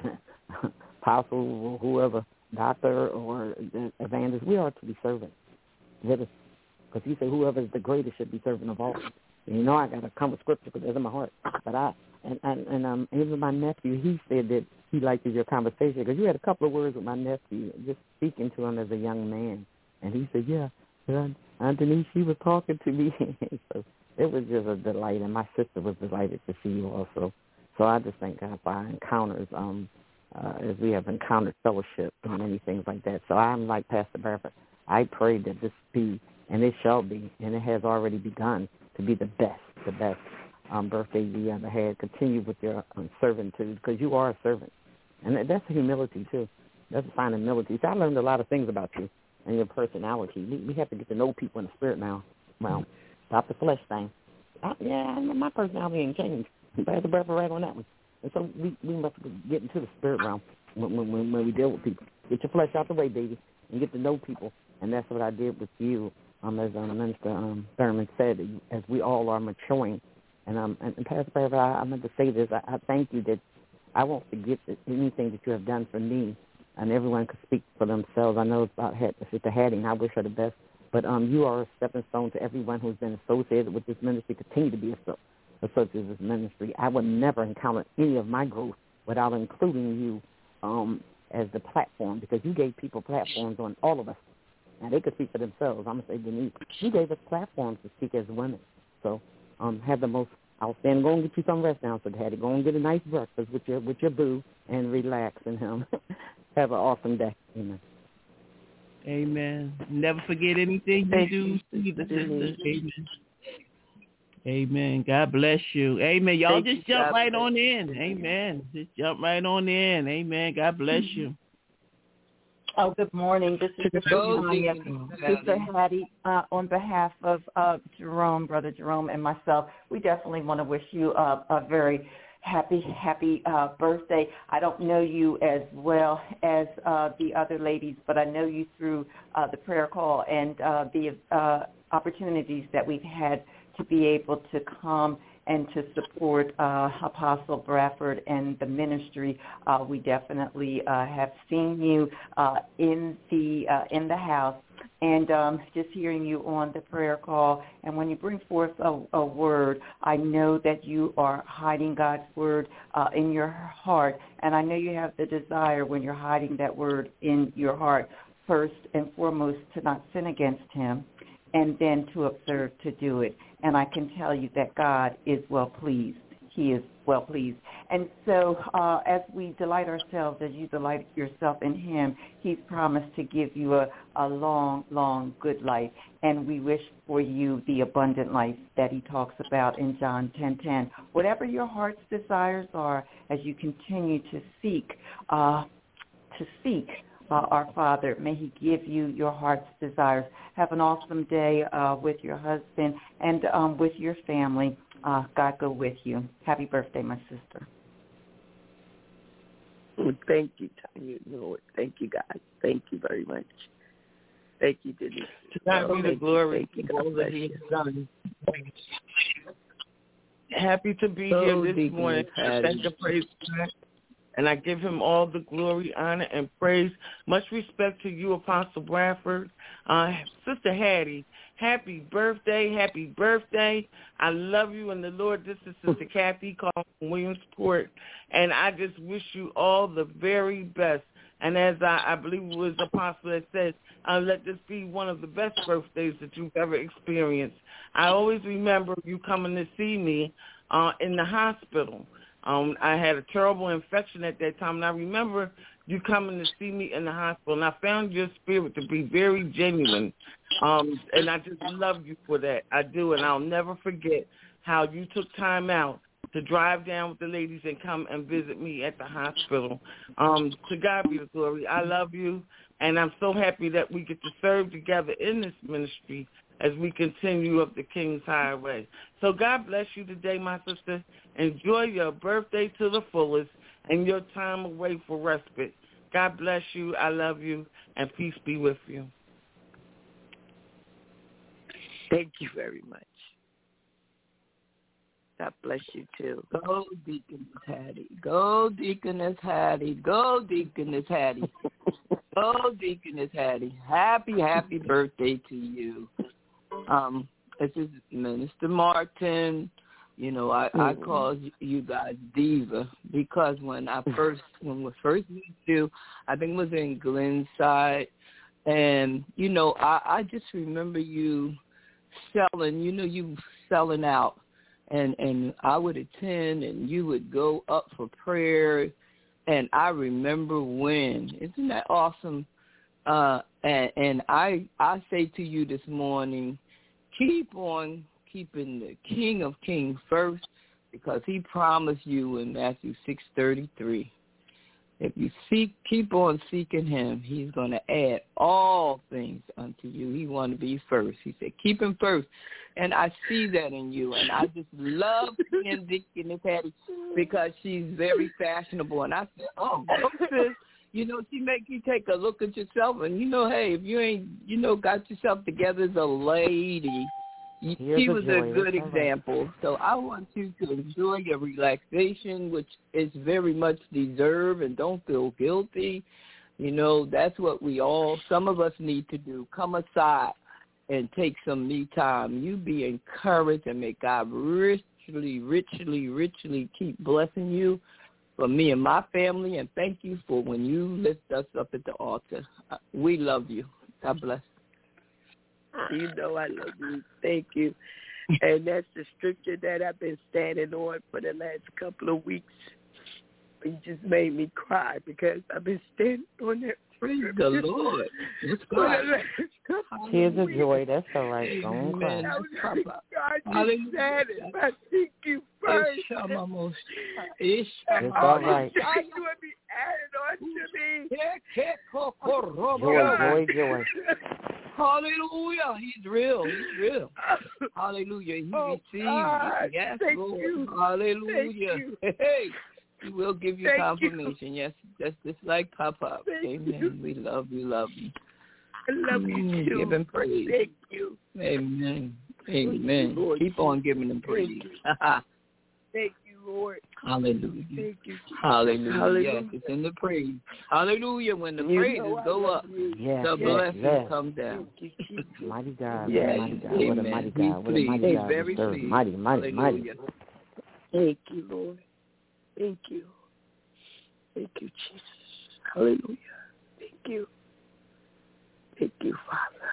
apostle, whoever, doctor, or evangelist, we are to be servants. Because he said whoever is the greatest should be servant of all. And you know I got to come with scripture because it's in my heart. But I, and, and, and um, even my nephew, he said that he liked your conversation because you had a couple of words with my nephew, just speaking to him as a young man. And he said, yeah, Aunt Denise, she was talking to me. So it was just a delight, and my sister was delighted to see you also. So I just thank God for our encounters, um, uh, as we have encountered fellowship and many things like that. So I'm like Pastor Bradford. I pray that this be, and it shall be, and it has already begun to be the best, the best um, birthday you ever had. Continue with your um, servitude because you are a servant. And that's humility, too. That's a sign of humility. So I learned a lot of things about you and your personality. We, we have to get to know people in the spirit now. Well, stop the flesh thing. I, yeah, my personality ain't changed. Pastor Bradford right on that one. And so we, we must get into the spirit realm when, when, when we deal with people. Get your flesh out the way, baby, and get to know people. And that's what I did with you, um, as um, Minister um, Thurman said, as we all are maturing. And, um, and, and Pastor Bradford, I, I meant to say this. I, I thank you that I won't forget that anything that you have done for me, and everyone can speak for themselves. I know it's about Sister Hattie, and I wish her the best. But um, you are a stepping stone to everyone who's been associated with this ministry. Continue to be associated with this ministry. I would never encounter any of my growth without including you um, as the platform, because you gave people platforms on all of us. Now, they could speak for themselves. I'm going to say, Denise, you gave us platforms to speak as women. So um, have the most outstanding. Go and get you some rest now, so Hattie. Go and get a nice breakfast with your with your boo and relax in him. Have an awesome day. Amen. Amen. Never forget anything you do. See the sisters. Amen. Amen. God bless you. Amen. Y'all Thank just jump right on in. Amen. Just jump right on in. Amen. God bless you. Oh, good morning. This is Sister Tanya, Sister Hattie, uh, on behalf of uh, Jerome, Brother Jerome, and myself. We definitely want to wish you uh, a very happy, happy uh, birthday. I don't know you as well as uh, the other ladies, but I know you through uh, the prayer call and uh, the uh, opportunities that we've had to be able to come and to support uh, Apostle Bradford and the ministry. Uh, we definitely uh, have seen you uh, in the uh, in the house, and um, just hearing you on the prayer call. And when you bring forth a, a word, I know that you are hiding God's word uh, in your heart, and I know you have the desire when you're hiding that word in your heart, first and foremost, to not sin against him, and then to observe to do it. And I can tell you that God is well pleased. He is well pleased. And so uh, as we delight ourselves, as you delight yourself in him, he's promised to give you a, a long, long, good life. And we wish for you the abundant life that he talks about in John ten ten. Whatever your heart's desires are, as you continue to seek, uh, to seek, Uh, our Father, may he give you your heart's desires. Have an awesome day uh, with your husband and um, with your family. Uh, God go with you. Happy birthday, my sister. Well, thank you, Tanya, Lord. Thank you, guys. Thank you very much. Thank you, Denise. To God be the glory for all that he has done. Happy to be so here this morning. Thank the praise God. And I give him all the glory, honor, and praise. Much respect to you, Apostle Bradford. Uh, Sister Hattie, happy birthday, happy birthday. I love you in the Lord. This is Sister Kathy calling from Williamsport. And I just wish you all the very best. And as I, I believe it was Apostle that said, uh, let this be one of the best birthdays that you've ever experienced. I always remember you coming to see me uh, in the hospital. Um, I had a terrible infection at that time, and I remember you coming to see me in the hospital, and I found your spirit to be very genuine, um, and I just love you for that. I do, and I'll never forget how you took time out to drive down with the ladies and come and visit me at the hospital. Um, to God be the glory. I love you, and I'm so happy that we get to serve together in this ministry as we continue up the King's Highway. So God bless you today, my sister. Enjoy your birthday to the fullest and your time away for respite. God bless you. I love you, and peace be with you. Thank you very much. God bless you, too. Go, Deaconess Hattie. Go, Deaconess Hattie. Go, Deaconess Hattie. Go, Deaconess Hattie. Happy, happy birthday to you. Um, this is Minister Martin. You know, I, I call you guys Diva because when I first, when we first met you, I think it was in Glenside, and, you know, I, I just remember you selling, you know, you selling out. And and I would attend, and you would go up for prayer, and I remember when. Isn't that awesome? Uh, and and I I say to you this morning, keep on keeping the King of Kings first, because he promised you in Matthew six thirty-three, if you seek, keep on seeking him, he's going to add all things unto you. He want to be first. He said, keep him first. And I see that in you. And I just love seeing Deaconess Hattie because she's very fashionable. And I said, oh, sis, you know, she make you take a look at yourself. And, you know, hey, if you ain't, you know, got yourself together as a lady, Here's she was a, a good example. So I want you to enjoy your relaxation, which is very much deserved, and don't feel guilty. You know, that's what we all, some of us need to do. Come aside and take some me time. You be encouraged, and may God richly, richly, richly keep blessing you for me and my family. And thank you for when you lift us up at the altar. We love you. God bless. You know I love you. Thank you. And that's the scripture that I've been standing on for the last couple of weeks. It just made me cry because I've been standing on that. Praise the Lord. It's God. Tears of joy. That's all right. Go on, cry. God, you said it. I thank you first. It's all right. God, you would be added on to me. Joy, joy, joy. Hallelujah. He's real. He's real. Hallelujah. He oh, received. God. Yes, Thank Lord. you. Hallelujah. Thank you. Hey. He will give you Thank confirmation. You. Yes, that's just like Papa. Thank Amen. You. We love you, love you. I love you too. Give him praise. Thank you. Amen. Amen. Lord. Keep on giving him praise. Thank you, Lord. Hallelujah. Thank you. Hallelujah. Hallelujah. Yes, it's in the praise. Hallelujah. When the You praises know go up, yes, the yes, blessings yes. come down. Mighty God. Yes. Mighty God. What a mighty God. What a mighty God. Very We serve. pleased. Mighty, mighty, Hallelujah. mighty. Thank you, Lord. Thank you. Thank you, Jesus. Hallelujah. Thank you. Thank you, Father.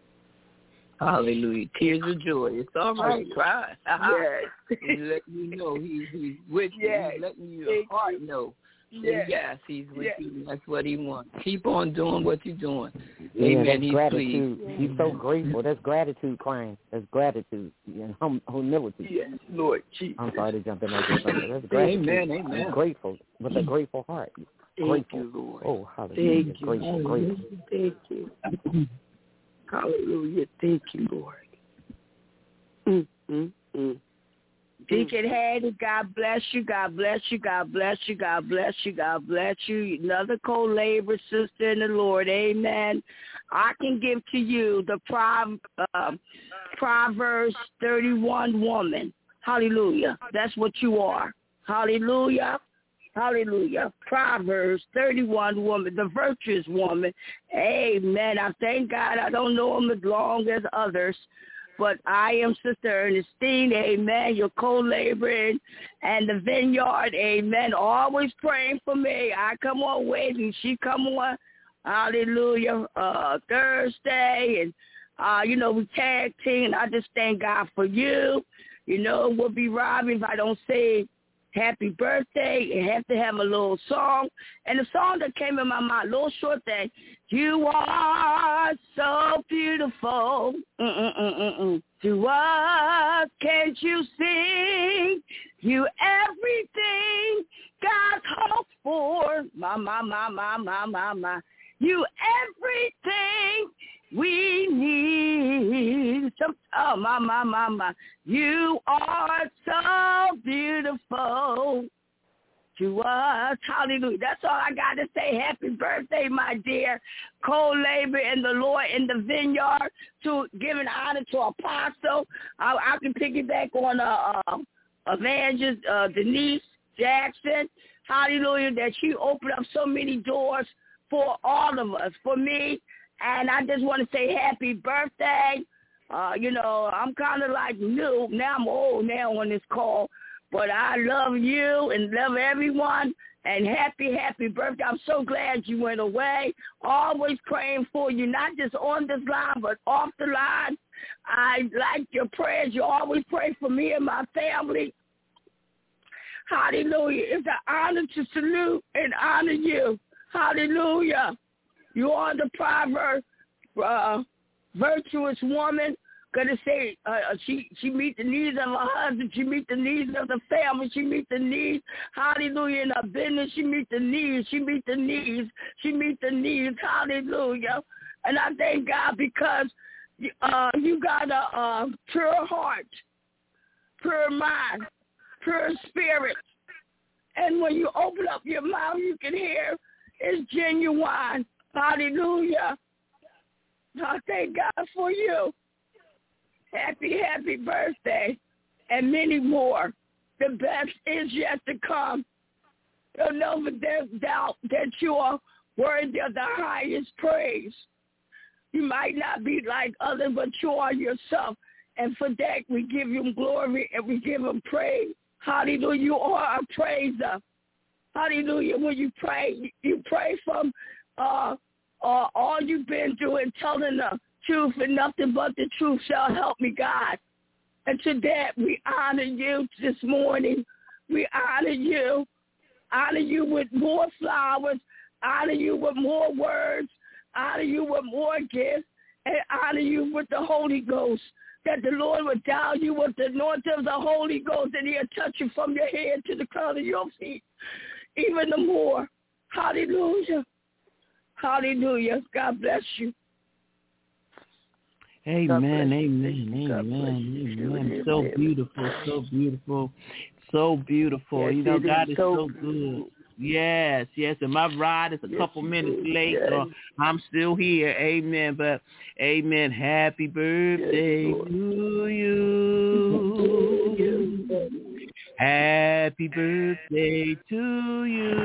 Hallelujah. Tears of joy. It's all right. Cry. Yes. He's letting you know he's, he's with you. Yes. He's letting your Thank heart you. know. Yes. Yes, he's with Yes. you. That's what he wants. Keep on doing what you're doing. Yeah, Amen. that's He's gratitude. pleased. He's so grateful. That's gratitude crying. That's gratitude and hum- humility. Yes, Lord Jesus. I'm sorry to jump in like this. That's gratitude. Amen. Amen. I'm grateful with a grateful heart. Thank Grateful. you, Lord. Oh, hallelujah. Thank you. Grateful, grateful. Thank you. Hallelujah. Thank you, Lord. Mm, mm, mm. Deacon Hattie, God bless you, God bless you, God bless you, God bless you, God bless you. Another co-laborer sister in the Lord, amen. I can give to you the Pro, uh, Proverbs thirty-one woman. Hallelujah. That's what you are. Hallelujah. Hallelujah. Proverbs thirty-one woman, the virtuous woman. Amen. I thank God I don't know them as long as others. But I am Sister Ernestine, amen, your co-laboring and the vineyard, amen, always praying for me. I come on waiting. She come on, hallelujah, uh, Thursday, and, uh, you know, we tag team. I just thank God for you. You know, it would be robbing if I don't say happy birthday. You have to have a little song. And the song that came in my mind, a little short thing, you are so beautiful. Mm-mm-mm-mm. To what can't you sing? You everything God's hoped for. My, my, my, my, my, my, my. You everything we need. Some, oh, my, my, my, my. You are so beautiful. to us. Hallelujah. That's all I got to say. Happy birthday, my dear. Co-labor in the Lord in the vineyard, to giving honor to Apostle. I, I can piggyback on uh, uh, Evangelist uh, Denise Jackson. Hallelujah, that she opened up so many doors for all of us, for me. And I just want to say happy birthday. Uh, you know, I'm kind of like new. Now I'm old now on this call. But I love you and love everyone. And happy, happy birthday. I'm so glad you went away. Always praying for you, not just on this line, but off the line. I like your prayers. You always pray for me and my family. Hallelujah. It's an honor to salute and honor you. Hallelujah. You are the proverb, uh, virtuous woman. Gonna say uh, she she meet the needs of her husband, she meet the needs of the family, she meet the needs, hallelujah, in her business, she meet the needs, she meet the needs, she meet the needs, hallelujah. And I thank God because uh, you got a uh, pure heart, pure mind, pure spirit. And when you open up your mouth, you can hear it's genuine. Hallelujah. I thank God for you. Happy, happy birthday, and many more. The best is yet to come. Don't never doubt that you are worthy of the highest praise. You might not be like others, but you are yourself. And for that, we give you glory and we give him praise. Hallelujah. You are a praiser. Hallelujah. When you pray, you pray from uh, uh, all you've been through and telling the truth, and nothing but the truth shall help me, God. And to that, we honor you this morning. We honor you. Honor you with more flowers. Honor you with more words. Honor you with more gifts. And honor you with the Holy Ghost. That the Lord would dow you with the anointing of the Holy Ghost, and he'll touch you from your head to the crown of your feet. Even the more. Hallelujah. Hallelujah. God bless you. Amen, amen, amen, amen. So beautiful, so beautiful, so beautiful. You know, God is so good. Yes, yes. And my ride is a couple minutes late, so I'm still here. Amen. But, amen. Happy birthday to you. Happy birthday to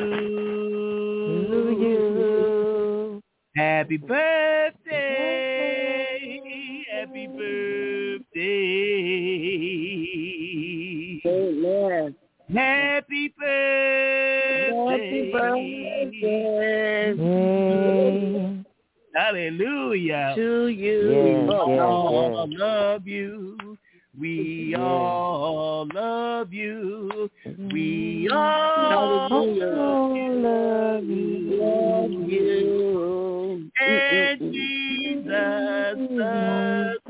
you. Happy birthday. Happy birthday. Amen. Happy birthday. Happy birthday. Hallelujah. To you. Yes, we yes, all yes. love you. We Yes. all love you. We all love you. Love you. And Jesus loves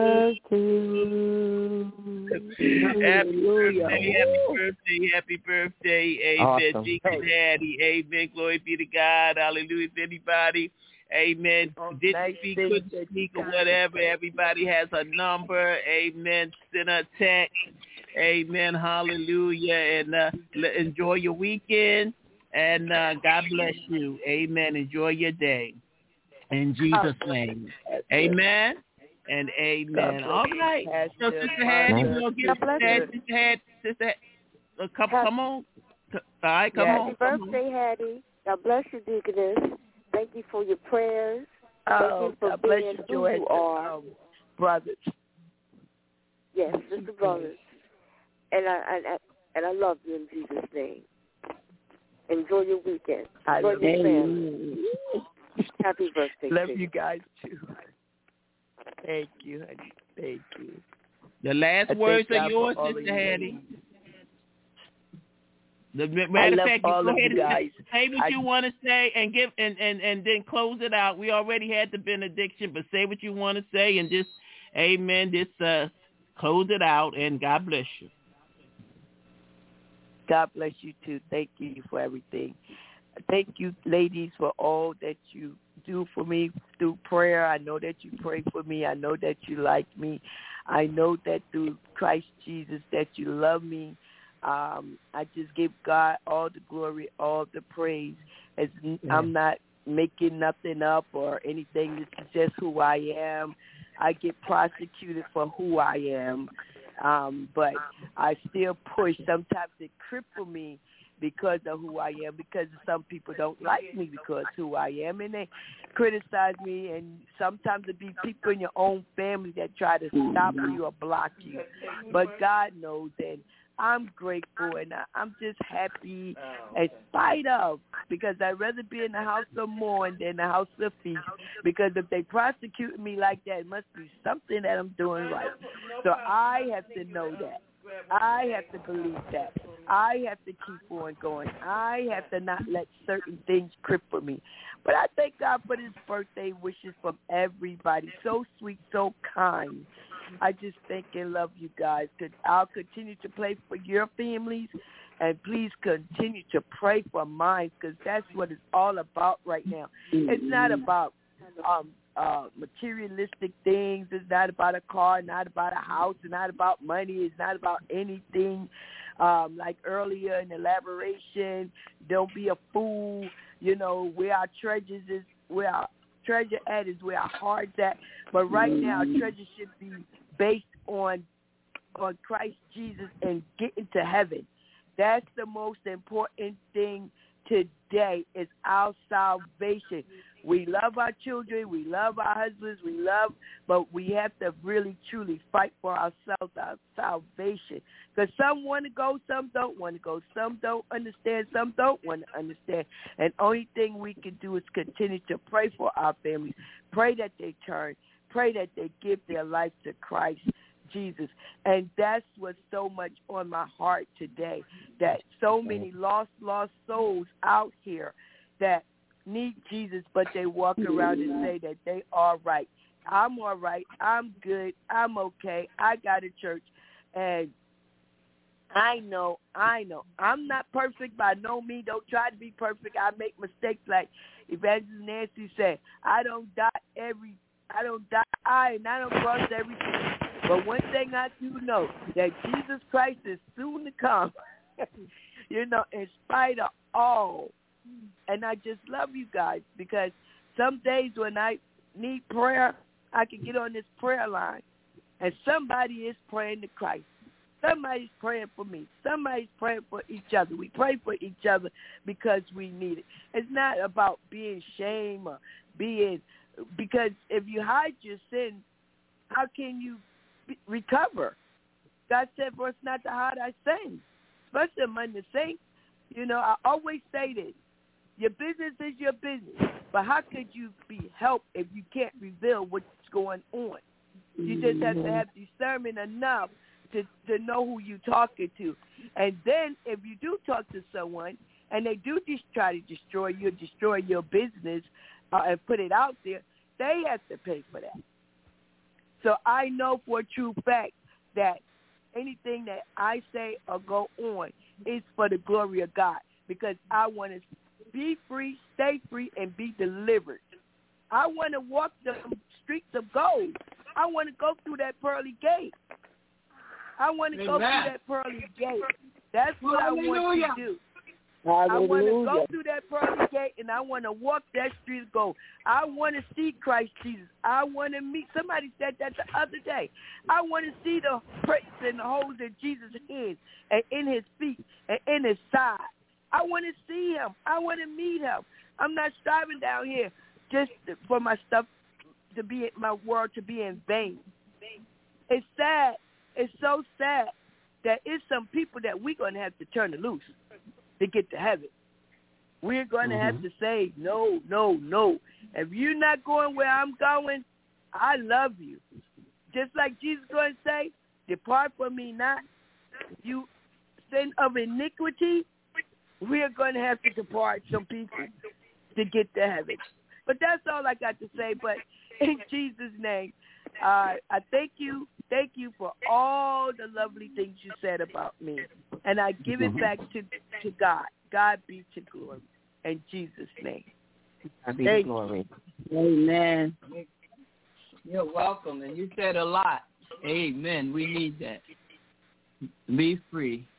you. Happy birthday, happy birthday, happy birthday. Amen. Awesome. Deacon Hattie. Amen. Glory be to God. Hallelujah. If anybody, amen, didn't speak, couldn't speak or whatever, everybody has a number. Amen. Send a text. Amen. Hallelujah. And uh, enjoy your weekend. And uh, God bless you. Amen. Enjoy your day. In Jesus' name. Amen. And amen. All right. So, Sister Hattie, we'll get Sister Hattie, Sister Hattie, come, come on. All right, come Happy on. Happy birthday, Hattie. God bless you, Deaconess. Thank you for your prayers. Thank Oh, you for God bless being you, who Joanne. you are. Um, brothers. Yes, sister brothers. And I, I, I and I love you in Jesus' name. Enjoy your weekend. I Enjoy love your you. family. Happy birthday. Love to you guys too. Thank you, honey. Thank you. The last I words thank are God yours, for all Sister of you. Hattie. The I matter of love fact, you all go of ahead you and guys. say what I- you want to say and give and, and, and then close it out. We already had the benediction, but say what you want to say and just, amen, just uh, close it out, and God bless you. God bless you too. Thank you for everything. Thank you, ladies, for all that you do for me through prayer. I know that you pray for me. I know that you like me. I know that through Christ Jesus that you love me. Um, I just give God all the glory, all the praise. As Yeah. I'm not making nothing up or anything. This is just who I am. I get prosecuted for who I am, um, but I still push. Sometimes it cripple me because of who I am, because some people don't like me because of who I am, and they criticize me, and sometimes it be people in your own family that try to stop you or block you. But God knows, and I'm grateful, and I, I'm just happy in spite of, because I'd rather be in the house of mourn than the house of feast, because if they prosecute me like that, it must be something that I'm doing right. So I have to know that. I have to believe that. I have to keep on going. I have to not let certain things cripple me. But I thank God for this birthday wishes from everybody. So sweet, so kind. I just thank and love you guys. I'll continue to pray for your families, and please continue to pray for mine, because that's what it's all about right now. It's not about um, uh, materialistic things. It's not about a car, not about a house. It's not about money. It's not about anything. Um, like earlier in elaboration, don't be a fool. You know, where our treasures is, where our treasure at is where our heart's at. But right now, our treasure should be based on on Christ Jesus and getting to heaven. That's the most important thing today, is our salvation. We love our children, we love our husbands, we love, but we have to really, truly fight for ourselves, our salvation. Because some want to go, some don't want to go. Some don't understand, some don't want to understand. And only thing we can do is continue to pray for our families. Pray that they turn. Pray that they give their life to Christ Jesus. And that's what's so much on my heart today, that so many lost, lost souls out here that need Jesus, but they walk around and say that they are right. I'm all right. I'm good. I'm okay. I got a church. And I know, I know. I'm not perfect by no means. Don't try to be perfect. I make mistakes, like Evangelist Nancy said. I don't dot every, I don't dot I, and I don't cross everything. But one thing I do know, that Jesus Christ is soon to come, you know, in spite of all. And I just love you guys, because some days when I need prayer, I can get on this prayer line, and somebody is praying to Christ. Somebody's praying for me. Somebody's praying for each other. We pray for each other because we need it. It's not about being shame or being, because if you hide your sin, how can you be, recover? God said for us not to hide our sins, especially among the saints. You know, I always say this. Your business is your business, but how could you be helped if you can't reveal what's going on? You just have to have discernment enough to, to know who you're talking to. And then if you do talk to someone and they do just try to destroy you, destroy your business uh, and put it out there, they have to pay for that. So I know for a true fact that anything that I say or go on is for the glory of God, because I want to be free, stay free, and be delivered. I want to walk the streets of gold. I want to go through that pearly gate. I want to go through that pearly gate. That's what Hallelujah. I want to do. Hallelujah. I want to go through that pearly gate, and I want to walk that street of gold. I want to see Christ Jesus. I want to meet. Somebody said that the other day. I want to see the pricks and the holes in Jesus' hands and in his feet and in his side. I want to see him. I want to meet him. I'm not striving down here just for my stuff to be, my world to be in vain. It's sad. It's so sad that it's some people that we're going to have to turn it loose to get to heaven. We're going to mm-hmm. have to say, no, no, no. If you're not going where I'm going, I love you. Just like Jesus is going to say, depart from me not, you sin of iniquity. We're going to have to depart some people to get to heaven. But that's all I got to say. But in Jesus' name, uh, I thank you. Thank you for all the lovely things you said about me. And I give it back to, to God. God be to glory. In Jesus' name. God be to glory. Amen. You're welcome. And you said a lot. Amen. We need that. Be free.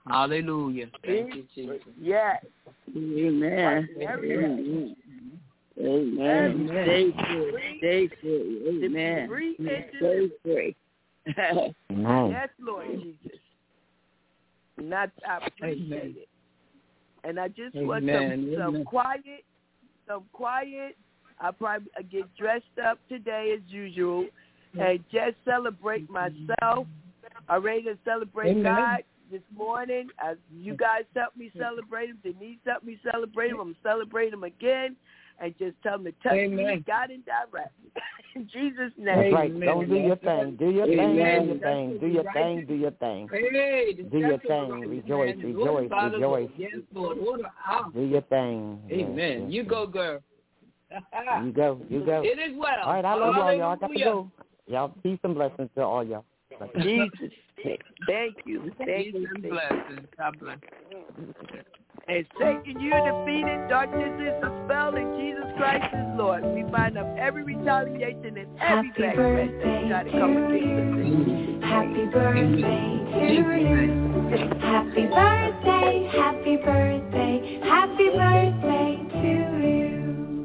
Hallelujah. Thank you, Jesus. Yes. Amen. Amen. Amen. Stay free. Stay free. Amen. Stay free. Yes, Lord Jesus. And I, I appreciate Amen. It. And I just Amen. Want some, some Amen. quiet, some quiet. I probably get dressed up today as usual and just celebrate myself. I'm ready to celebrate Amen. God this morning. As you guys helped me celebrate him, Denise helped me celebrate him. I'm celebrating him again. And just tell him to touch Amen. Me, God, and direct me. In Jesus' name. That's right. Amen. Don't do your thing. Do your thing. Do your thing. Do your thing. Do your thing. Do your thing. Rejoice. Rejoice. Rejoice. Yes, Lord. Do your thing. Amen. Yes, you yes. go, girl. You go. You go. It is well. All right. I love y'all. Y'all got to go. Y'all peace and blessings to all y'all. Jesus. Thank you. Thank you. Peace and blessings. God bless. And Satan, you defeated. Darkness is dispelled, and Jesus Christ is Lord. We bind up every retaliation and every backlash that try to come against us. Happy birthday to you. Happy birthday, happy birthday, happy birthday to you.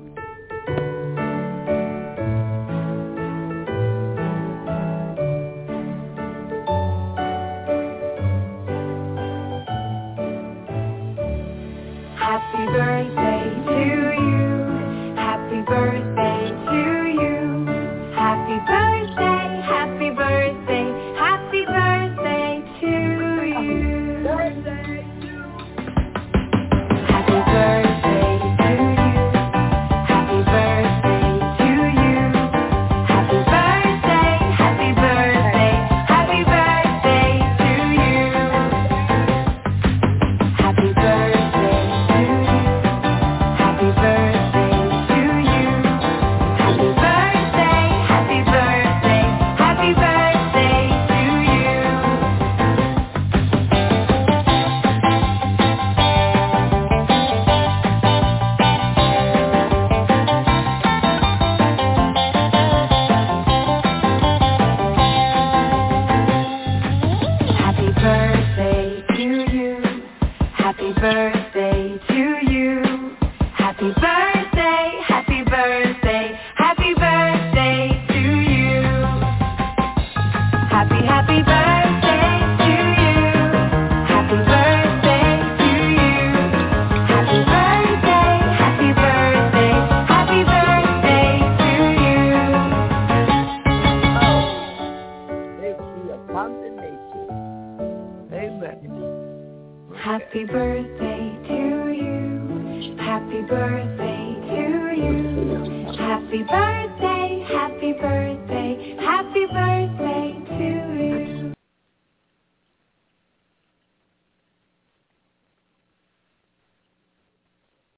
Happy birthday to you. Happy birthday to you. Happy birthday, happy birthday, happy birthday to you. Happy birthday to you. Happy birthday to you. Happy birthday, happy birthday, happy birthday to you. Happy birthday. Happy birthday to you. Happy birthday to you. Happy birthday, happy birthday,